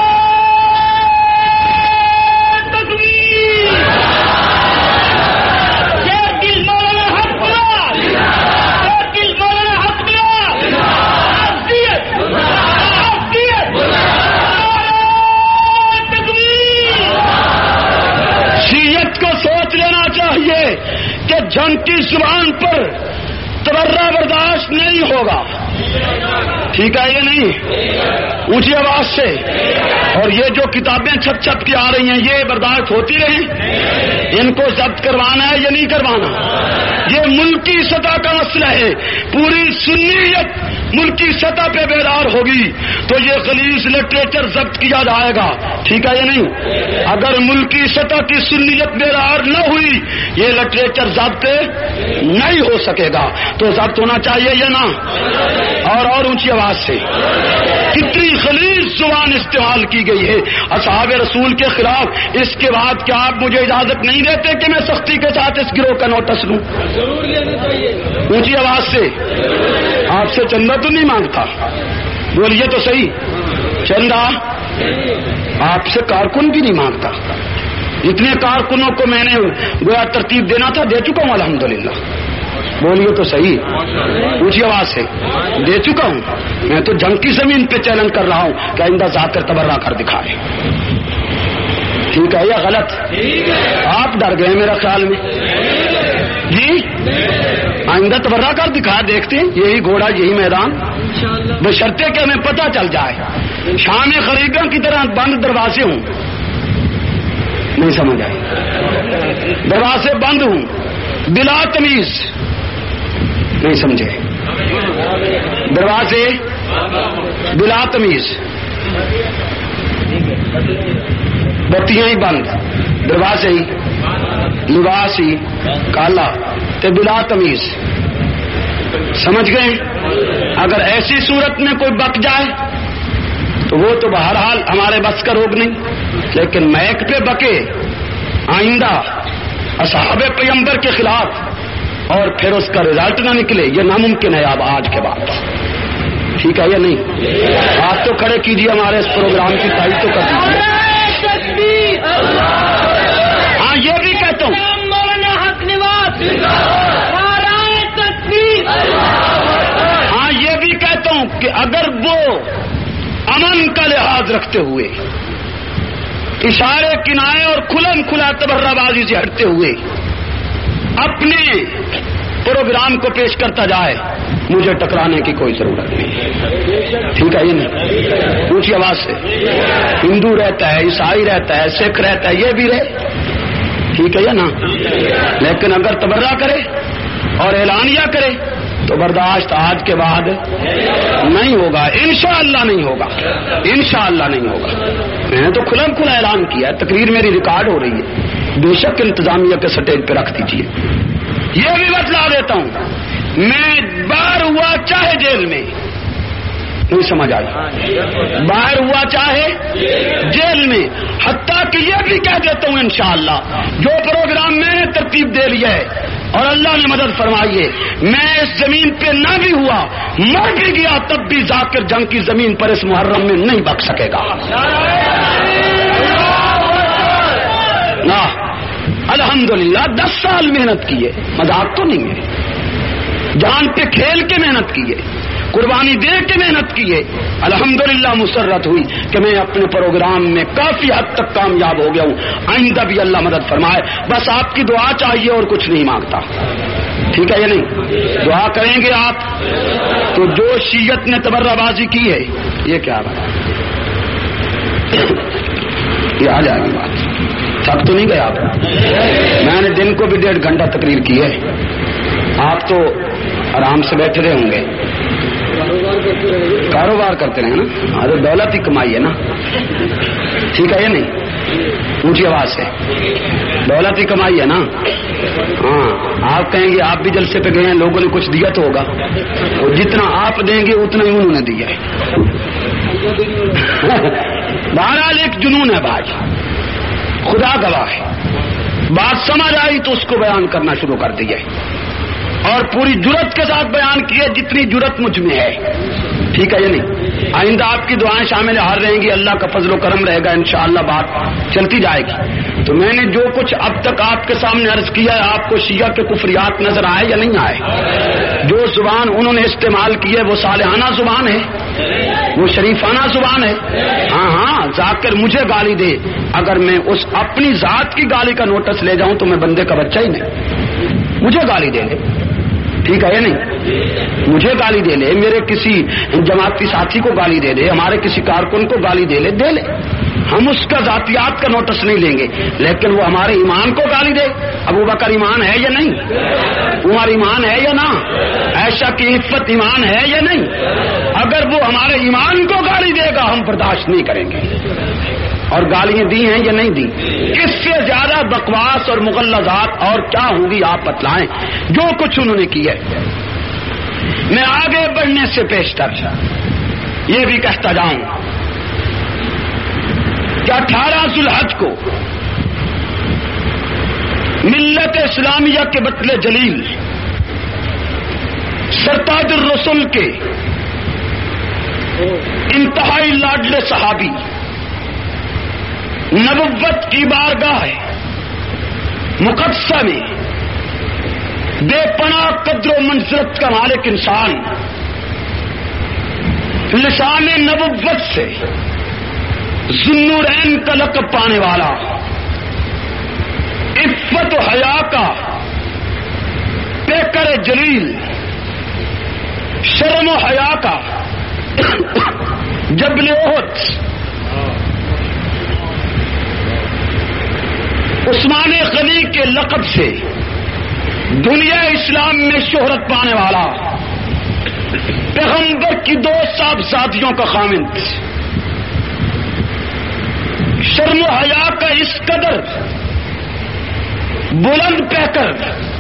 کہ جنگ کی زبان پر تبرہ برداشت نہیں ہوگا، ٹھیک ہے یہ نہیں، اونچی آواز سے، اور یہ جو کتابیں چھپ چھپ کے آ رہی ہیں یہ برداشت ہوتی رہیں، ان کو ضبط کروانا ہے یا نہیں کروانا، یہ ملکی سطح کا مسئلہ ہے۔ پوری سنیت ملکی سطح پہ بیدار ہوگی تو یہ غلیظ لٹریچر ضبط کیا جائے گا، ٹھیک ہے یہ نہیں۔ اگر ملکی سطح کی سنیت بیدار نہ ہوئی یہ لٹریچر ضبط نہیں ہو سکے گا، تو ضبط ہونا چاہیے یا نہ، اور اور اونچی آواز سے۔ کتنی غلیظ زبان استعمال کی گئی ہے اصحاب رسول کے خلاف، اس کے بعد کیا آپ مجھے اجازت نہیں دیتے کہ میں سختی کے ساتھ اس گروہ کا نوٹس لوں؟ اونچی آواز سے، آپ سے چندہ تو نہیں مانگتا، بولیے تو صحیح، چندہ آپ سے کارکن بھی نہیں مانگتا، اتنے کارکنوں کو میں نے گویا ترتیب دینا تھا، دے چکا ہوں الحمدللہ، بولیے تو صحیح، اونچی آواز سے، دے چکا ہوں۔ میں تو جنگ کی زمین پہ چیلنج کر رہا ہوں کہ آئندہ ذات کر تبرہ کر دکھائے، ٹھیک ہے یا غلط؟ آپ ڈر گئے میرا خیال میں جی، آئندہ تبرہ کر دکھا، دیکھتے ہیں یہی گھوڑا یہی میدان، بشرطے کہ ہمیں پتہ چل جائے، شام خریدوں کی طرح بند دروازے ہوں، نہیں سمجھ آئی، دروازے بند ہوں بلا تمیز، نہیں سمجھے، دروازے بلا تمیز، بتیاں ہی بند، دروازے ہی، لباس ہی کالا تے بلا تمیز، سمجھ گئے؟ اگر ایسی صورت میں کوئی بک جائے تو وہ تو بہرحال ہمارے بس کا روگ نہیں، لیکن میک پہ بکے آئندہ اصحاب پیغمبر کے خلاف اور پھر اس کا رزلٹ نہ نکلے، یہ ناممکن ہے اب آج کے بعد، ٹھیک ہے یا نہیں؟ آپ تو کھڑے کیجیے، ہمارے اس پروگرام کی تائید تو کر دیجیے۔ ہاں یہ بھی کہتا ہوں، ہاں یہ بھی کہتا ہوں کہ اگر وہ امن کا لحاظ رکھتے ہوئے، اشارے کنائے اور کھلم کھلا تبرہ بازی سے ہٹتے ہوئے اپنے پروگرام کو پیش کرتا جائے، مجھے ٹکرانے کی کوئی ضرورت نہیں، ٹھیک ہے یہ نہیں، اونچی آواز سے، ہندو رہتا ہے، عیسائی رہتا ہے، سکھ رہتا ہے، یہ بھی رہے، ٹھیک ہے یا نا، لیکن اگر تبرہ کرے اور اعلانیہ کرے تو برداشت آج کے بعد نہیں ہوگا، انشاءاللہ نہیں ہوگا، انشاءاللہ نہیں ہوگا۔ میں نے تو کھلم کھلا اعلان کیا، تقریر میری ریکارڈ ہو رہی ہے، بے شک انتظامیہ کے سٹیج پہ رکھ دیجیے۔ یہ بھی بتلا دیتا ہوں، میں باہر ہوا چاہے جیل میں، نہیں سمجھ آئی، باہر ہوا چاہے جیل میں، حتیٰ کہ یہ بھی کہہ دیتا ہوں انشاءاللہ جو پروگرام میں نے ترتیب دے لیا ہے اور اللہ نے مدد فرمائی ہے، میں اس زمین پہ نہ بھی ہوا، مر بھی گیا، تب بھی ذاکر جنگ کی زمین پر اس محرم میں نہیں بک سکے گا۔ نہ الحمدللہ دس سال محنت کی ہے، مذاق تو نہیں ہے، جان پہ کھیل کے محنت کی ہے، قربانی دے کے محنت کی ہے، الحمدللہ مسرت ہوئی کہ میں اپنے پروگرام میں کافی حد تک کامیاب ہو گیا ہوں، آئندہ بھی اللہ مدد فرمائے، بس آپ کی دعا چاہیے اور کچھ نہیں مانگتا، ٹھیک ہے یا نہیں؟ دعا کریں گے آپ تو جو شیعت نے تبرہ بازی کی ہے، یہ کیا بات یہ آ جائے گی بات، تھک تو نہیں گئے آپ؟ میں نے دن کو بھی ڈیڑھ گھنٹہ تقریر کی ہے، آپ تو آرام سے بیٹھے رہے ہوں گے، کاروبار کرتے رہے نا، ہاں دولت ہی کمائی ہے نا، ٹھیک ہے یا نہیں؟ اونچی آواز سے دولت ہی کمائی ہے نا، ہاں آپ کہیں گے آپ بھی جلسے پہ گئے ہیں، لوگوں نے کچھ دیا تو ہوگا، اور جتنا آپ دیں گے اتنا ہی انہوں نے دیا ہے بہرحال ایک جنون ہے بھائی، خدا گواہ ہے، بات سمجھ آئی تو اس کو بیان کرنا شروع کر دیا اور پوری جرت کے ساتھ بیان کیے جتنی جرت مجھ میں ہے، ٹھیک ہے یا نہیں؟ آئندہ آپ کی دعائیں شامل حال رہیں گی، اللہ کا فضل و کرم رہے گا، انشاءاللہ بات چلتی جائے گی۔ تو میں نے جو کچھ اب تک آپ کے سامنے عرض کیا ہے، آپ کو شیعہ کے کفریات نظر آئے یا نہیں آئے؟ جو زبان انہوں نے استعمال کی ہے وہ صالحانہ زبان ہے، وہ شریفانہ زبان ہے، ہاں ہاں ذاکر مجھے گالی دے، اگر میں اس اپنی ذات کی گالی کا نوٹس لے جاؤں تو میں بندے کا بچہ ہی نہیں، مجھے گالی دے لے، ٹھیک ہے یا نہیں؟ مجھے گالی دے لے، میرے کسی جماعتی ساتھی کو گالی دے لے، ہمارے کسی کارکن کو گالی دے لے دے لے، ہم اس کا ذاتیات کا نوٹس نہیں لیں گے، لیکن وہ ہمارے ایمان کو گالی دے، ابو بکر ایمان ہے یا نہیں؟ عمر ایمان ہے یا نہ؟ عائشہ کی عفت ایمان ہے یا نہیں؟ اگر وہ ہمارے ایمان کو گالی دے گا ہم برداشت نہیں کریں گے، اور گالیاں دی ہیں یا نہیں دی؟ اس سے زیادہ بکواس اور مغلظات اور کیا ہوگی آپ بتلائیں، جو کچھ انہوں نے کیا ہے۔ میں آگے بڑھنے سے پیشتر یہ بھی کہتا جاؤں کہ اٹھارہ ذوالحج کو ملت اسلامیہ کے بطل جلیل سرتاج الرسل کے انتہائی لاڈلے صحابی، نبوت کی بارگاہ مقدسہ میں بے پناہ قدر و منزلت کا مالک انسان، لسان نبوت سے ذوالنورین کا لقب پانے والا، عفت و حیا کا پیکر جلیل، شرم و حیا کا جبل احد، عثمان غنی کے لقب سے دنیا اسلام میں شہرت پانے والا، پیغمبر کی دو صاحبزادیوں کا خامند، شرم و حیا کا اس قدر بلند پیکر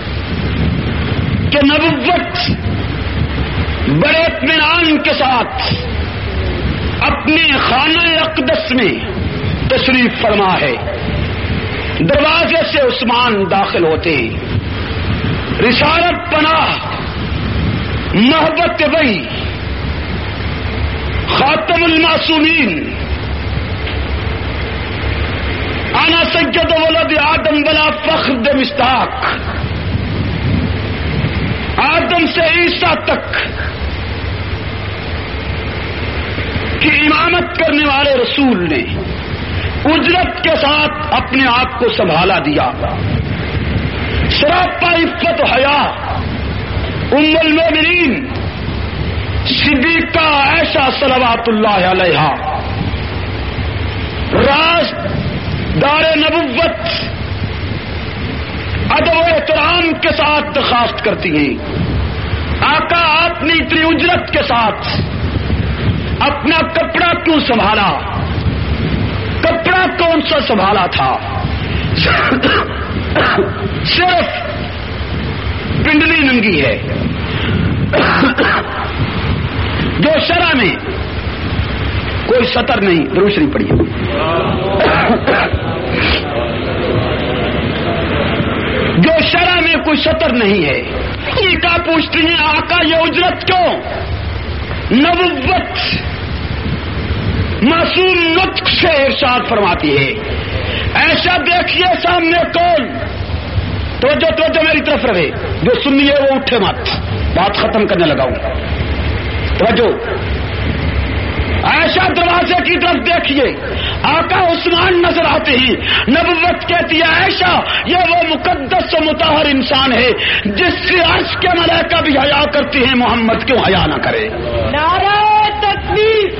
کہ نبوت بڑے اطمینان کے ساتھ اپنے خانہ اقدس میں تشریف فرما ہے، دروازے سے عثمان داخل ہوتے ہیں، رسالت پناہ محبت وحی خاتم المعصومین، انا سید ولد آدم بلا فخر مصداق، آدم سے عیسیٰ تک کی امامت کرنے والے رسول نے اجرت کے ساتھ اپنے آپ کو سنبھالا دیا، سراپا عفت و حیا، ام المومنین صدیقہ عائشہ صلوات اللہ علیہا راز دار نبوت ادب و احترام کے ساتھ درخواست کرتی ہیں، آقا آپ نے اتنی اجرت کے ساتھ اپنا کپڑا کیوں سنبھالا؟ کپڑا کون سا سنبھالا تھا؟ صرف پنڈلی ننگی ہے، جو شرع میں کوئی سطر نہیں، دروشری پڑھیے، جو شرع میں کوئی سطر نہیں ہے، کا پوچھتی ہیں آقا یہ اجرت کیوں؟ نبوت معصوم نطق سے ارشاد فرماتی ہے، ایسا دیکھیے سامنے کون توجہ توجہ میری طرف رہے، جو سنی ہے وہ اٹھے مت، بات ختم کرنے لگا ہوں۔ توجہ، عائشہ دروازے کی طرف دیکھیے، آقا عثمان نظر آتے ہی نبوت کہتی ہے عائشہ یہ وہ مقدس و مطہر انسان ہے جس سے عرش کے ملائکہ بھی حیا کرتی ہیں، محمد کیوں حیا نہ کرے؟ نعرہ تکبیر،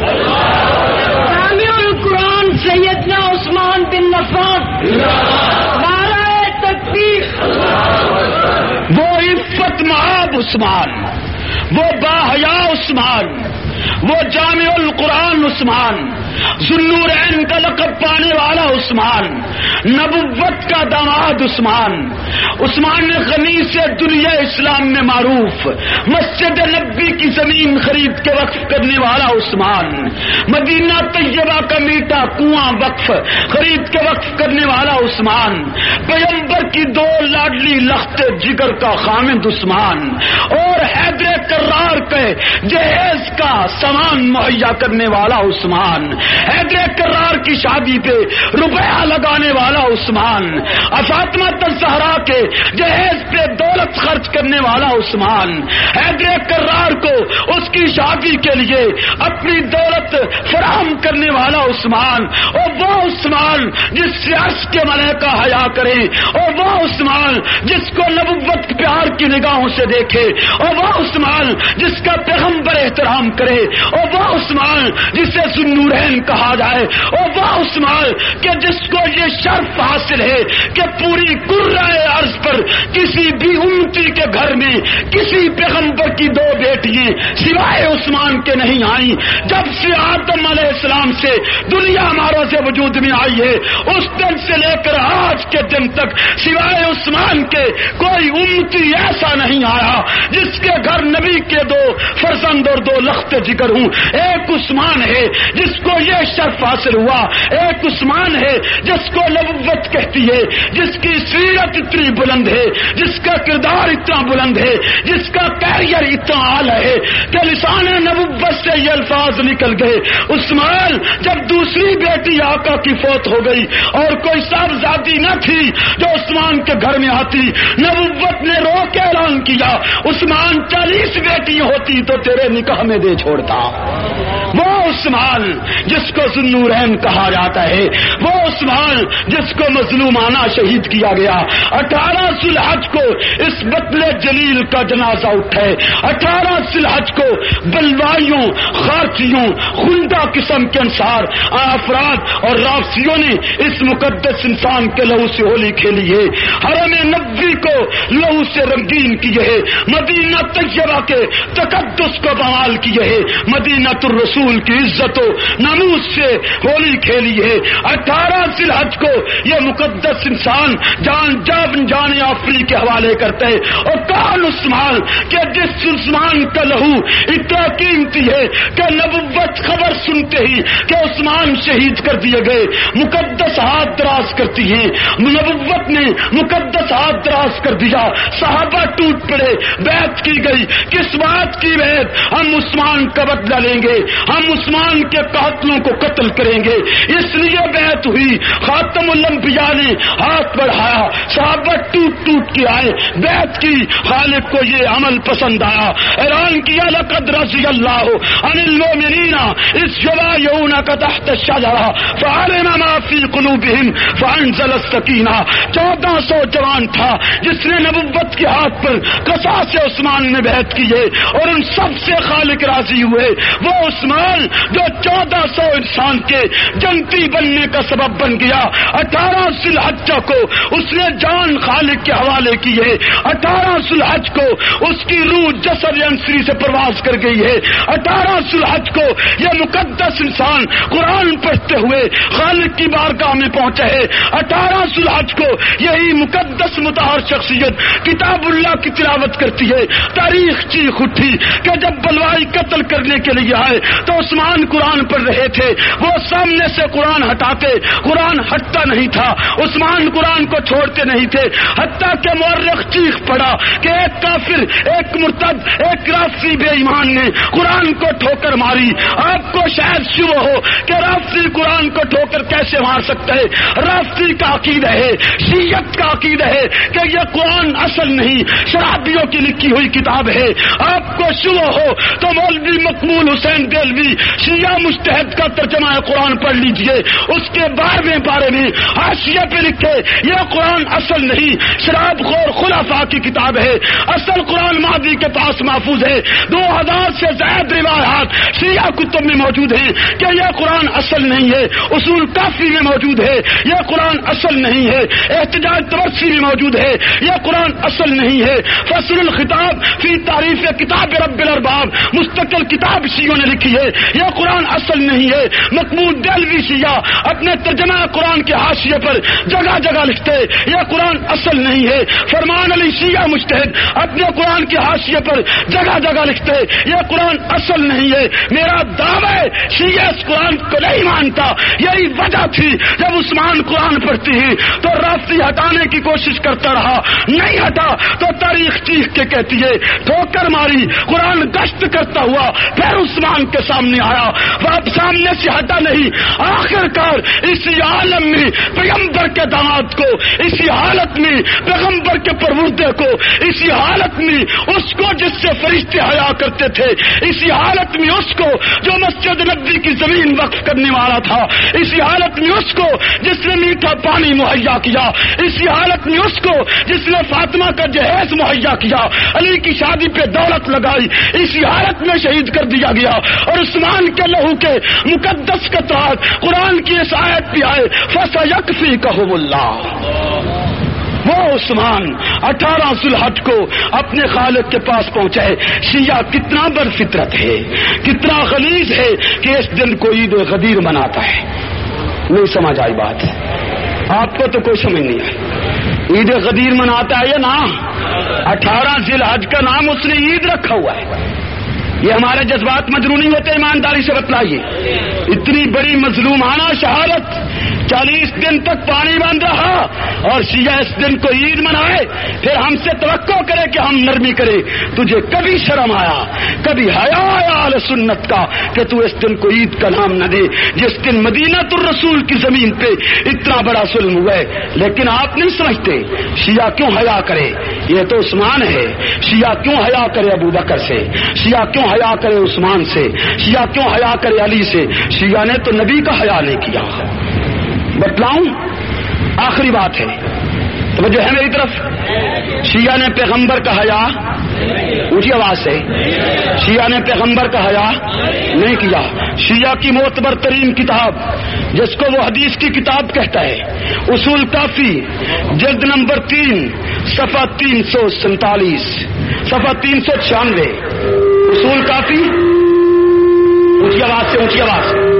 جامع القرآن سیدنا عثمان بن عفان، نعرہ تکبیر۔ وہ عفت مآب عثمان، وہ باحیا عثمان، وہ جامع القرآن عثمان، ذوالنورین کا لقب پانے والا عثمان، نبوت کا داماد عثمان، عثمان غنی سے دنیا اسلام میں معروف، مسجد نبی کی زمین خرید کے وقف کرنے والا عثمان، مدینہ طیبہ کا میٹھا کنواں وقف خرید کے وقف کرنے والا عثمان، پیغمبر کی دو لاڈلی لخت جگر کا خامد عثمان، اور حیدر کرار کے جہیز کا سامان مہیا کرنے والا عثمان، حیدر کرار کی شادی پہ روپیہ لگانے والا عثمان، فاطمہ الزہرا کے جہیز پہ دولت خرچ کرنے والا عثمان، حیدر کرار کو اس کی شادی کے لیے اپنی دولت فراہم کرنے والا عثمان، اور وہ عثمان جس سے عرش کے ملائکہ حیا کرے، اور وہ عثمان جس کو نبوت پیار کی نگاہوں سے دیکھے، اور وہ عثمان جس کا پیغمبر احترام کرے، اور وہ عثمان جسے ذوالنورین کہا جائے، اور وہ عثمان کہ جس کو یہ شرف حاصل ہے کہ پوری کرۂ ارض پر کسی بھی امتی کے گھر میں کسی پیغمبر کی دو بیٹیاں سوائے عثمان کے نہیں آئیں۔ جب سے آدم علیہ السلام سے دنیا ہمارا سے وجود میں آئی ہے اس دن سے لے کر آج کے دن تک سوائے عثمان کے کوئی امتی ایسا نہیں آیا جس کے گھر نبی کے دو فرزند اور دو لخت جگر ہوں۔ ایک عثمان ہے جس کو یہ شرف حاصل ہوا، ایک عثمان ہے جس کو نبوت کہتی ہے، جس کی سیرت اتنی بلند ہے، جس کا کردار اتنا بلند ہے، جس کا کیریئر اتنا اعلیٰ ہے کہ لسان نبوت سے یہ الفاظ نکل گئے، عثمان جب دوسری بیٹی آقا کی فوت ہو گئی اور کوئی صاحبزادی نہ تھی جو عثمان کے گھر میں آتی، نبوت نے رو کے اعلان کیا عثمان چالیس بیٹی ہوتی تو تیرے نکاح میں دے چھوڑتا۔ وہ عثمان جس کو ذوالنورین کہا جاتا ہے، وہ عثمان جس کو مظلومانہ شہید کیا گیا، اٹھارہ ذی الحج کو اس بطل جلیل کا جنازہ اٹھے، اٹھارہ ذی الحج کو بلوائیوں، خارچیوں، خندہ قسم کے انصار افراد اور رافضیوں نے اس مقدس انسان کے لہو سے ہولی کھیلی ہے، حرم نبوی کو لہو سے رنگین کیے ہے، مدینہ طیبہ کے تقدس کو بحال کیے ہے، مدینہ الرسول کی عزت و ناموس سے ہولی کھیلی ہے۔ اٹھارہ ذی الحج کو یہ مقدس انسان جان جان جان آفری کے حوالے کرتے ہیں، اور کون عثمان کہ جس عثمان کا لہو اتنا قیمتی ہے کہ نبوت خبر سنتے ہی کہ عثمان شہید کر دیے گئے مقدس ہاتھ دراز کرتی ہیں، نبوت نے مقدس ہاتھ دراز کر دیا، صحابہ ٹوٹ پڑے، بیعت کی گئی، کس بات کی بیعت؟ ہم عثمان کا بدلہ لیں گے، ہم عثمان کے قاتلوں کو قتل کریں گے، اس لیے بیعت ہوئی۔ خاتم الانبیاء نے ہاتھ بڑھایا، صحابہ ٹوٹ ٹوٹ کے آئے، بیعت کی، خالق کو یہ عمل پسند آیا، اعلان کیا لقد رضی اللہ عن المؤمنین اذ یبایعونک تحت الشجرہ فعلم ما فی قلوبہم فانزل السکینہ۔ چودہ سو جوان تھا جس نے نبوت کے ہاتھ پر قصاص عثمان میں بیعت کی ہے، اور ان سب سے خالق راضی ہوئے۔ وہ عثمان جو چودہ سو انسان کے جنتی بننے کا سبب بن گیا، اٹھارہ ذی الحج کو اس نے جان خالق کے حوالے کی ہے، اٹھارہ ذی الحج کو اس کی روح جسد انصری سے پرواز کر گئی ہے، اٹھارہ ذی الحج کو یہ مقدس انسان قرآن پڑھتے ہوئے خالق کی بارگاہ میں پہنچے ہے، اٹھارہ ذی الحج کو یہی مقدس مطہر شخصیت کتاب اللہ کی تلاوت کرتی ہے، تاریخ چیخ اٹھی کہ جب بلوائی قتل کرنے کے لیے آئے تو عثمان قرآن پڑھ رہے تھے، وہ سامنے سے قرآن ہٹاتے، قرآن ہٹتا نہیں تھا، عثمان قرآن کو چھوڑتے نہیں تھے، حتیٰ کہ مورخ چیخ پڑا کہ ایک کافر، ایک مرتد، ایک رافضی بے ایمان نے قرآن کو ٹھوکر ماری۔ آپ کو شاید شبہ ہو کہ رافضی قرآن کو ٹھوکر کیسے مار سکتا ہے؟ رافضی کا عقیدہ ہے، شیعت کا عقیدہ ہے کہ یہ قرآن اصل نہیں، شرابیوں کی لکھی ہوئی کتاب ہے۔ آپ کو شبہ ہو تو مولوی مقبول حسین دہلوی شیعہ مجتہد کا ترجمہ قرآن پڑھ لیجئے، اس کے بارہویں پارے میں حاشیے پہ لکھے یہ قرآن اصل نہیں، شراب خور خلفاء کی کتاب ہے، اصل قرآن مہدی کے پاس محفوظ ہے۔ دو ہزار سے زائد روایات شیعہ کتب میں موجود ہیں کہ یہ قرآن اصل نہیں ہے، اصول کافی میں موجود ہے یہ قرآن اصل نہیں ہے، احتجاج تبرسی میں موجود ہے یہ قرآن اصل نہیں ہے، فصل الخطاب فی تعریف کتاب رب الارباب مستقل کتاب شیعوں نے لکھی ہے یہ قرآن اصل نہیں ہے۔ مقبول دہلوی شیعہ اپنے ترجمہ قرآن کے حاشیے پر جگہ جگہ لکھتے یہ قرآن اصل نہیں ہے۔ فرمان علی شیعہ مجتہد اپنے قرآن کے حاشیے پر جگہ جگہ لکھتے یہ قرآن اصل نہیں ہے۔ میرا دعویٰ ہے شیعہ اس قرآن کو نہیں مانتا، یہی وجہ تھی جب عثمان قرآن پڑھتی ہیں تو رافضی ہٹانے کی کوشش کرتا رہا، نہیں ہٹا تو تاریخ چیخ کے کہتی ہے ٹھوکر ماری، قرآن گشت کرتا ہوا پھر عثمان کے سامنے آیا، وہ اب سامنے سے ہٹا نہیں، آخر کار اسی عالم میں پیغمبر کے داماد کو، اسی حالت میں پیغمبر کے پروردے کو، اسی حالت میں اس کو جس سے فرشتے حیا کرتے تھے، اسی حالت میں اس کو جو مسجد نبوی کی زمین وقف کرنے والا تھا، اسی حالت میں اس کو جس نے میٹھا پانی مہیا کیا، اسی حالت میں اس کو جس نے فاطمہ کا جہیز مہیا کیا، علی کی شادی پہ دولت لگائی، اسی حالت میں شہید کر دیا گیا، اور عثمان کے لہو کے مقدس قطرات قرآن کی اس آیت پہ آئے فَسَيَكْفِيكَهُمُ اللَّهُ۔ وہ عثمان اٹھارہ ذوالحج کو اپنے خالق کے پاس پہنچا ہے۔ شیعہ کتنا بر فطرت ہے، کتنا غلیظ ہے کہ اس دن کو عید غدیر مناتا ہے۔ نہیں سمجھ آئی بات؟ آپ کو تو کوئی سمجھ نہیں آئی۔ عید غدیر مناتا ہے یہ نا، اٹھارہ ذوالحج کا نام اس نے عید رکھا ہوا ہے۔ یہ ہمارے جذبات مجروح نہیں ہوتے، ایمانداری سے بتلائیے۔ اتنی بڑی مظلومانہ شہادت، چالیس دن تک پانی بند رہا اور شیعہ اس دن کو عید منائے، پھر ہم سے توقع کرے کہ ہم نرمی کرے۔ تجھے کبھی شرم آیا، کبھی حیا آیا اہل سنت کا کہ تو اس دن کو عید کا نام نہ دے، جس دن مدینہ الرسول کی زمین پہ اتنا بڑا ظلم ہوا ہے؟ لیکن آپ نہیں سمجھتے شیعہ کیوں حیا کرے؟ یہ تو عثمان ہے۔ شیعہ کیوں حیا کرے ابو بکر سے؟ شیعہ کیوں حیا کرے عثمان سے؟ شیعہ کیوں حیا کرے علی سے؟ شیعہ نے تو نبی کا حیا نہیں کیا۔ بتلاؤں؟ آخری بات ہے، توجہ ہے میری طرف۔ شیعہ نے پیغمبر کا حیا، اونچی آواز سے، شیعہ نے پیغمبر کا حیا نہیں کیا۔ شیعہ کی معتبر ترین کتاب جس کو وہ حدیث کی کتاب کہتا ہے، اصول کافی، جلد نمبر تین، صفحہ تین سو سینتالیس، صفحہ تین سو چھیانوے، اصول کافی، اونچی آواز سے، اونچی آواز سے،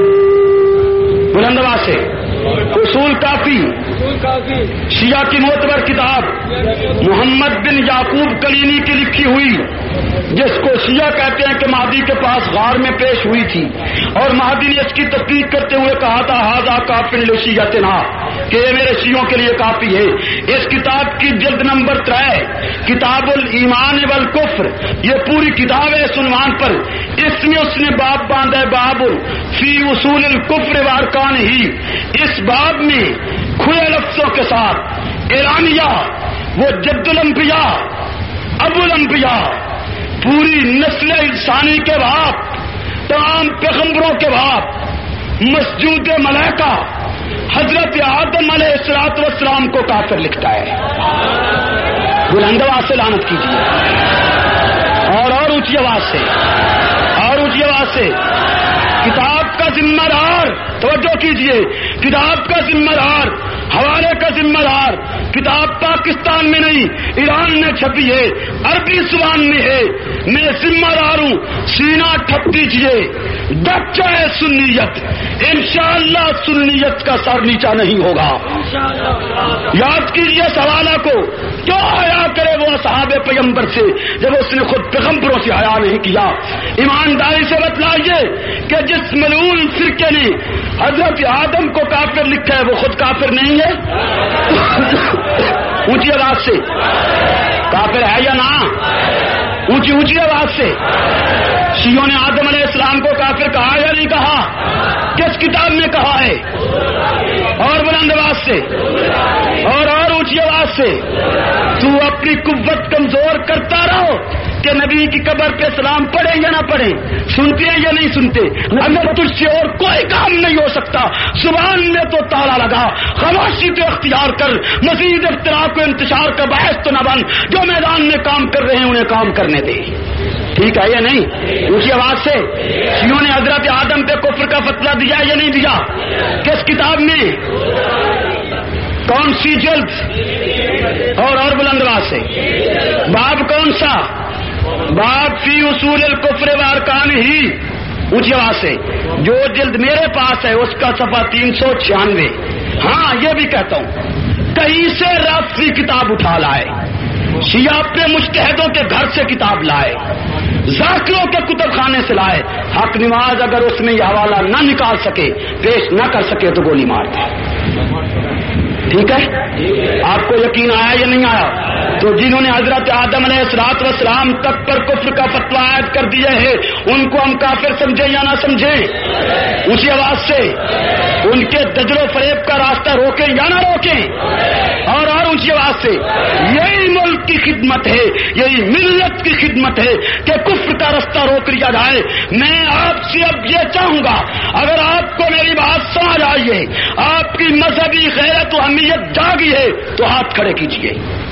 بلند آواز سے، اصول کافی شیعہ کی معتبر کتاب، محمد بن یعقوب کلینی کی لکھی ہوئی، جس کو شیعہ کہتے ہیں کہ مہدی کے پاس غار میں پیش ہوئی تھی، اور مہدی نے اس کی تصدیق کرتے ہوئے کہا تھا ھذا کافی لشیعتنا، کہ یہ میرے شیعوں کے لیے کافی ہے۔ اس کتاب کی جلد نمبر ترے، کتاب الایمان والکفر، یہ پوری کتاب ہے اس عنوان پر۔ اس میں اس نے باب باندھا ہے، باب فی اصول الکفر وارکان ہی۔ اس باب میں کھلے لفظوں کے ساتھ اعلانیہ، وہ جد الانبیاء، ابو الانبیاء، پوری نسل انسانی کے باپ، تمام پیغمبروں کے باپ، مسجود ملائکہ حضرت آدم علیہ الصلوۃ والسلام کو کافر لکھتا ہے۔ بلند آواز سے لعنت کیجیے، اور اور اونچی آواز سے، اور اونچی آواز سے۔ کتاب کا ذمہ دار، توجہ کیجیے، کتاب کا ذمہ دار حوالے کا ذمہ دار کتاب پاکستان میں نہیں ایران میں چھپی ہے، عربی زبان میں ہے، میں ذمہ دار ہوں، سینہ ٹھپ دیجیے، دب جائے سنیت، انشاءاللہ سنیت کا سر نیچا نہیں ہوگا۔ یاد کیجیے اس حوالہ کو، کیوں حیا کرے وہ اصحاب پیغمبر سے جب اس نے خود پیغمبروں سے حیا نہیں کیا؟ ایمانداری سے بتلائیے کہ جس ملعون فرقے نے حضرت آدم کو کافر لکھا ہے وہ خود کافر نہیں ہے؟ اونچی آواز سے کافر ہے یا نہ؟ اونچی اونچی آواز سے۔ شیعوں نے آدم علیہ السلام کو کافر کہا یا نہیں کہا؟ کس کتاب میں کہا ہے؟ اور بلند آواز سے اور اور اونچی آواز سے۔ تو اپنی قوت کمزور کرتا رہو کہ نبی کی قبر پہ سلام پڑھیں یا نہ پڑھیں، سنتے ہیں یا نہیں سنتے؟ اگر تجھ سے اور کوئی کام نہیں ہو سکتا، زبان میں تو تالا لگا، خاموشی تو اختیار کر، مزید اختلاف کو انتشار کا باعث تو نہ بن، جو میدان میں کام کر رہے ہیں انہیں کام کرنے دے۔ ٹھیک ہے یا نہیں؟ اونچی آواز سے۔ شیعوں نے حضرت آدم پہ کفر کا فتویٰ دیا یا نہیں دیا؟ کس کتاب میں؟ کون سی جلد؟ اور اور بلند آواز سے۔ باب کون سا؟ باب فی اصول الکفر و ارکان ہی۔ اونچی آواز سے۔ جو جلد میرے پاس ہے اس کا صفحہ تین سو چھیانوے۔ ہاں یہ بھی کہتا ہوں، کہیں سے رافضی کتاب اٹھا لائے، شیعہ اپنے مجتہدوں کے گھر سے کتاب لائے، ذاکروں کے کتب خانے سے لائے، حق نواز اگر اس میں یہ حوالہ نہ نکال سکے، پیش نہ کر سکے تو گولی مار دے۔ ٹھیک ہے؟ آپ کو یقین آیا یا نہیں آیا؟ تو جنہوں نے حضرت آدم علیہ الصلوۃ والسلام تک پر کفر کا فتویٰ عائد کر دیا ہے ان کو ہم کافر سمجھیں یا نہ سمجھیں؟ اسی آواز سے۔ ان کے دجل و فریب کا راستہ روکیں یا نہ روکیں؟ اور اور اونچی آواز سے۔ یہی ملک کی خدمت ہے، یہی ملت کی خدمت ہے کہ کفر کا راستہ روک لیا جائے۔ میں آپ سے اب یہ چاہوں گا، اگر آپ کو میری بات سمجھ آئی ہے، آپ کی مذہبی غیرت و اہمیت جاگی ہے تو ہاتھ کھڑے کیجیے۔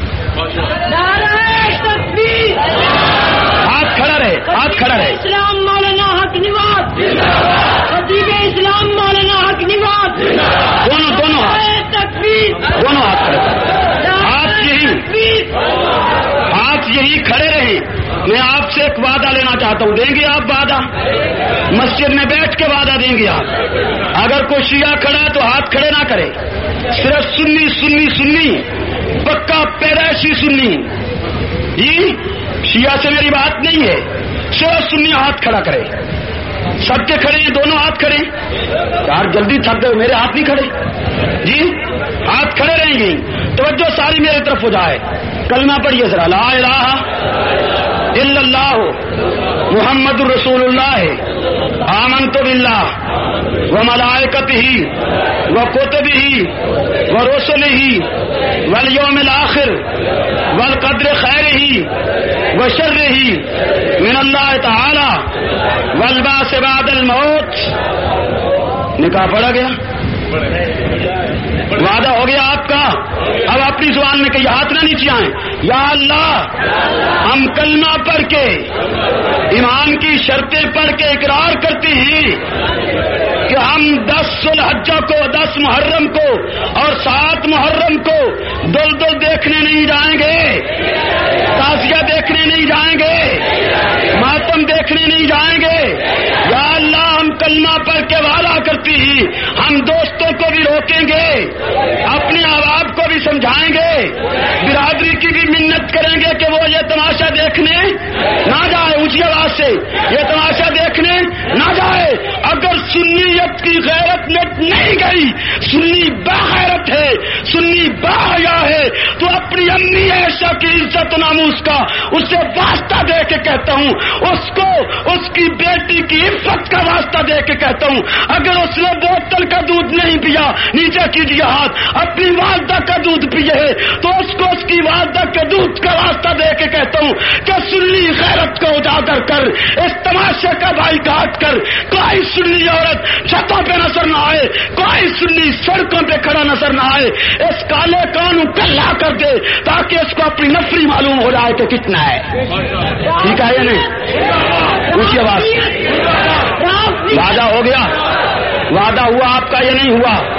نعرہ تکبیر، ہاتھ کھڑا رہے، ہاتھ کھڑا رہے۔ اسلام مولانا حق نواز، خطیب اسلام مولانا حق نواز، دونوں دونوں ہاتھ، تکبیر، دونوں ہاتھ کھڑے ہاتھ یہی ہاتھ یہی کھڑے رہے۔ میں آپ سے ایک وعدہ لینا چاہتا ہوں، دیں گے آپ وعدہ؟ مسجد میں بیٹھ کے وعدہ دیں گے آپ؟ اگر کوئی شیعہ کھڑا ہے تو ہاتھ کھڑے نہ کرے، صرف سنی سنی سنی پکا پیدائشی سنی، جی شیعہ سے میری بات نہیں ہے، صرف سنی ہاتھ کھڑا کرے۔ سب کے کھڑے ہیں، دونوں ہاتھ کھڑے۔ یار جلدی تھک گئے، میرے ہاتھ نہیں کھڑے جی، ہاتھ کھڑے رہیں گے۔ توجہ ساری میری طرف ہو جائے، کلمہ پڑھیے ذرا، لا الہ الا اللہ محمد الرسول اللہ آمنت باللہ وملائکتہ وکتبہ ورسلہ والیوم الآخر والقدر خیرہ وشرہ من اللہ تعالی والبعث بعد الموت۔ نکاح پڑھا گیا، وعدہ ہو گیا آپ کا۔ اب اپنی زبان میں کہیے، ہاتھ نہ نیچے آئیں۔ یا اللہ، ہم کلمہ پڑھ کے ایمان کی شرطیں پڑھ کے اقرار کرتے ہیں کہ ہم دس ذوالحجہ کو، دس محرم کو اور سات محرم کو دل دل دیکھنے نہیں جائیں گے، تازیہ دیکھنے نہیں جائیں گے، ماتم دیکھنے نہیں جائیں گے۔ یا اللہ، ہم کلمہ پڑھ کے وعدہ کرتے ہیں ہم دوستوں کو بھی روکیں گے، اپنے احباب کو بھی سمجھائیں گے، برادری کی بھی منت کریں گے کہ وہ یہ تماشا دیکھنے نہ جائے، اونچی آواز سے، یہ تماشا دیکھنے نہ جائے۔ اگر سنیت کی غیرت مٹ نہیں گئی، سنی باغیرت ہے، سنی باحیا ہے، تو اپنی امی عائشہ کی عزت و ناموس کا اسے واسطہ دے کے کہتا ہوں، اس کو اس کی بیٹی کی عفت کا واسطہ دے کے کہتا ہوں، اگر اس نے بوتل کا دودھ نہیں پیا، نیچے کیجیے ہاتھ، اپنی والدہ کا دودھ پیے ہے تو اس کو اس کی والدہ کے دودھ کا واسطہ دے کے کہتا ہوں کہ سنی غیرت کو اجاگر کر، اس تماشے کا بھائی کاٹ کر، کوئی سنی عورت چھتوں پہ نظر نہ آئے، کوئی سنی سڑکوں پہ کھڑا نظر نہ آئے، اس کالے کانوں کلا کر دے تاکہ اس کو اپنی نفری معلوم ہو جائے کہ کتنا ہے۔ ٹھیک ہے یا نہیں؟ اونچی آواز، وعدہ ہو گیا، وعدہ ہوا آپ کا یا نہیں ہوا؟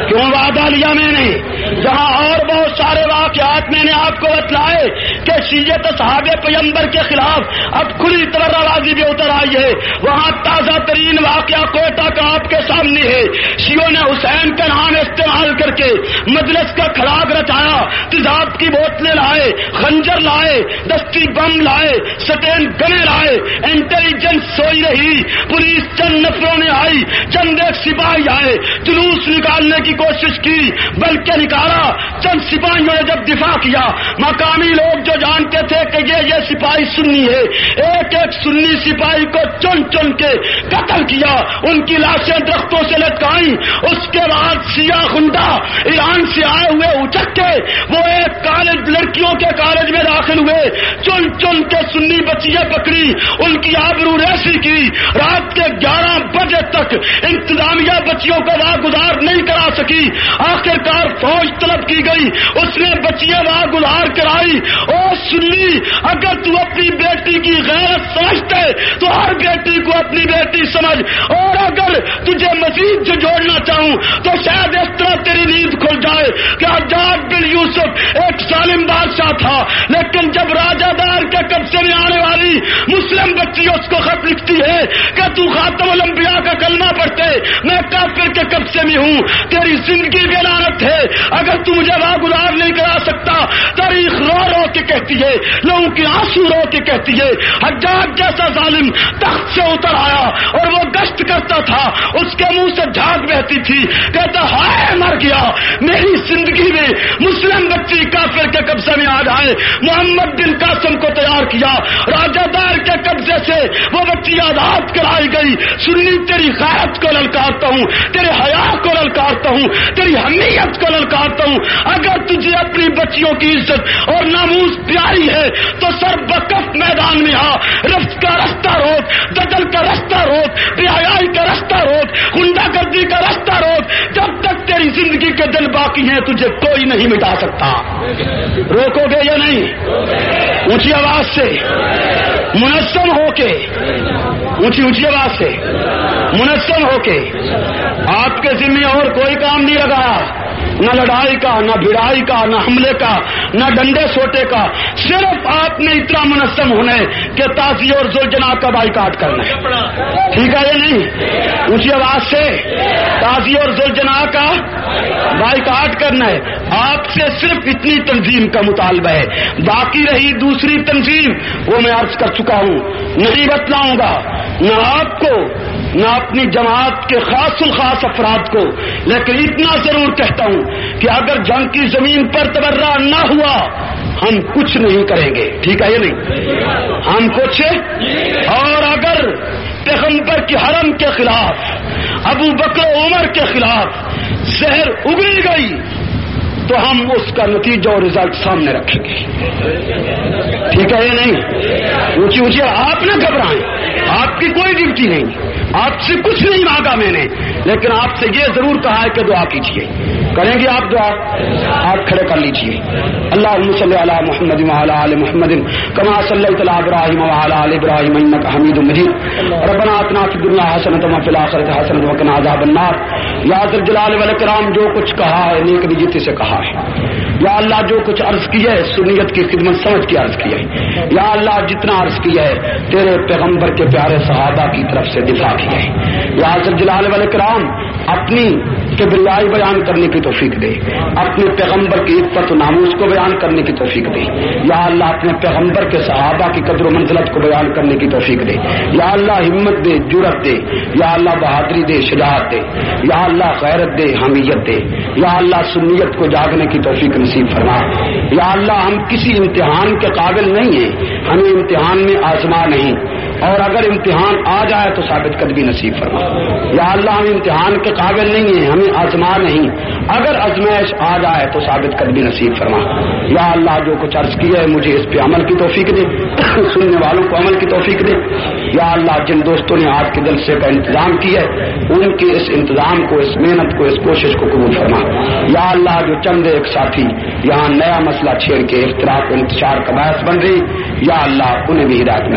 کیوں وعدہ لیا میں نے؟ جہاں اور بہت سارے واقعات میں نے آپ کو بتلائے کہ شیعت صحابہ پیغمبر کے خلاف اب کھلی تبرہ بازی بھی اتر آئی ہے، وہاں تازہ ترین واقعہ کوئٹہ کا آپ کے سامنے ہے۔ شیعوں نے حسین کا نام استعمال کر کے مجلس کا کھڑاک رچایا، تیزاب کی بوتلیں لائے، خنجر لائے، دستی بم لائے، سٹین گنے لائے، انٹیلیجنس سوئی رہی، پولیس چند نفروں نے آئی، چند ایک سپاہی آئے، جلوس نکالنے کی کوشش کی، بلکہ نکالا۔ چند سپاہیوں نے جب دفاع کیا، مقامی لوگ جو جانتے تھے کہ یہ یہ سپاہی سنی ہے، ایک ایک سنی سپاہی کو چن چن کے قتل کیا، ان کی لاشیں درختوں سے لٹکائیں۔ اس کے بعد سیاہ خنڈا ایران سے آئے ہوئے اچک کے وہ ایک کالج لڑکیوں کے کالج میں داخل ہوئے، چن چن کے سنی بچیاں پکڑی، ان کی آبرو ریسی کی۔ رات کے گیارہ بجے تک انتظامیہ بچیوں کو واگزار نہیں کرا سکی، آخر کار فوج طلب کی گئی، اس نے بچیاں واگزار کرائی۔ او سنی، اگر تو اپنی بیٹی کی غیرت سمجھتے تو ہر بیٹی کو اپنی بیٹی سمجھ، اور اگر تجھے مزید جو جوڑنا چاہوں تو شاید اس طرح تیری نیند کھل جائے کہ حجاج بن یوسف ایک ظالم بادشاہ تھا، لیکن جب راجہ دار کے قبضے میں آنے والی مسلم بچی اس کو خط لکھتی ہے کہ تو خاتم الانبیاء کا کلمہ پڑھتے، میں کافر کے قبضے میں ہوں، تیری زندگی بے لعنت ہے، اگر تو مجھے واگزار نہیں کرا سکتا۔ تاریخ رو رو کے کہتی ہے، لوگوں کی آنسو رو کے کہتی ہے، حجاج جیسا ظالم تخت سے اتر آیا اور وہ گشت کرتا تھا، اس کے منہ سے جھاگ بہتی تھی، کہتا ہائے مر گیا، میری زندگی میں مسلم بچی کافر کے قبضے میں آ جائے۔ محمد بن قاسم کو تیار کیا، راجہ دار کے قبضے سے وہ بچی آزاد کرائی گئی۔ سنی، تیری غیرت کو للکارتا ہوں، تیرے حیا کو للکارتا ہوں، تیری حمیت کو للکارتا ہوں۔ اگر تجھے اپنی بچیوں کی عزت اور ناموس پیاری ہے تو سر بکف میدان میں آ، رفت کا رستہ روک، دجل کا رستہ روک، بے حیائی کا رستہ روک، غنڈہ گردی کا رستہ روک۔ جب تک تیری زندگی کے دن باقی ہیں تجھے کوئی نہیں مٹا سکتا۔ روکو گے یا نہیں؟ اونچی آواز سے، منظم ہو کے، اونچی اونچی آواز سے، منظم ہو کے۔ آپ کے ذمہ اور کوئی کام نہیں لگایا، نہ لڑائی کا، نہ بھڑائی کا، نہ حملے کا، نہ ڈنڈے سوٹے کا، صرف آپ نے اتنا منظم ہونا ہے کہ تعزیہ اور ذوالجناح کا بائیکاٹ کرنا ہے۔ ٹھیک ہے یا نہیں؟ اونچی آواز سے، تعزیہ اور ذوالجناح کا بائیکاٹ کرنا ہے۔ آپ سے صرف اتنی تنظیم کا مطالبہ ہے، باقی رہی دوسری تنظیم وہ میں عرض کر چکا ہوں، نہیں بتلاؤں گا، نہ آپ کو نہ اپنی جماعت کے خاص الخاص افراد کو، لیکن اتنا ضرور کہتا ہوں کہ اگر جنگ کی زمین پر تبرہ نہ ہوا ہم کچھ نہیں کریں گے۔ ٹھیک ہے یا نہیں؟ ہم کچھ، اور اگر پیغمبر کی حرم کے خلاف، ابو بکر عمر کے خلاف زہر اگلی گئی تو ہم اس کا نتیجہ اور رزلٹ سامنے رکھیں گے۔ ٹھیک ہے یا نہیں؟ اونچی اونچی آپ نہ گھبرائیں، آپ کی کوئی ڈیوٹی نہیں، آپ سے کچھ نہیں مانگا میں نے، لیکن آپ سے یہ ضرور کہا ہے کہ دعا کیجیے۔ کریں گے آپ دعا؟ آپ کھڑے کر لیجیے۔ اللہم صلی علی محمد وعلی آل محمد کما صلیت علی ابراہیم وعلی آل ابراہیم انک حمید مجید۔ ربنا آتنا فی الدنیا حسنۃ وفی الآخرۃ حسنۃ وقنا عذاب النار۔ یا ذا الجلال والاکرام، جو کچھ کہا ہے نیک نیتی سے کہا ہے، یا اللہ جو کچھ عرض کیا ہے سنیت کی خدمت سمجھ کے عرض کیا ہے، یا اللہ جتنا عرض کیا ہے تیرے پیغمبر کے پیارے صحابہ کی طرف سے دفاع کیا ہے، یا ذا الجلال والاکرام اپنی کبریائی بیان کرنے کی توفیق دے، اپنے پیغمبر کی عزت و ناموس کو بیان کرنے کی توفیق دے، یا اللہ اپنے پیغمبر کے صحابہ کی قدر و منزلت کو بیان کرنے کی توفیق دے، یا اللہ ہمت دے، جرأت دے، یا اللہ بہادری دے، شجاعت دے، یا اللہ غیرت دے، حمیت دے، یا اللہ سنیت کو جاگنے کی توفیق نصیب فرما۔ یا اللہ ہم کسی امتحان کے قابل نہیں ہیں، ہمیں امتحان میں آزما نہیں، اور اگر امتحان آ جائے تو ثابت قدمی نصیب فرما۔ یا اللہ ہم امتحان کے قابل نہیں ہیں، ہمیں آزما نہیں، اگر ازمائش آ جائے تو ثابت قدمی نصیب فرما۔ یا اللہ جو کچھ عرض کیا ہے مجھے اس پہ عمل کی توفیق دے، سننے والوں کو عمل کی توفیق دے۔ یا اللہ جن دوستوں نے آج کے جلسے کا انتظام کیا ہے ان کے اس انتظام کو، اس محنت کو، اس کوشش کو قبول فرما۔ یا اللہ جو چند ایک ساتھی یہاں نیا مسئلہ چھیڑ کے اختلاف و انتشار کا باعث بن رہی، یا اللہ انہیں بھی ہدایت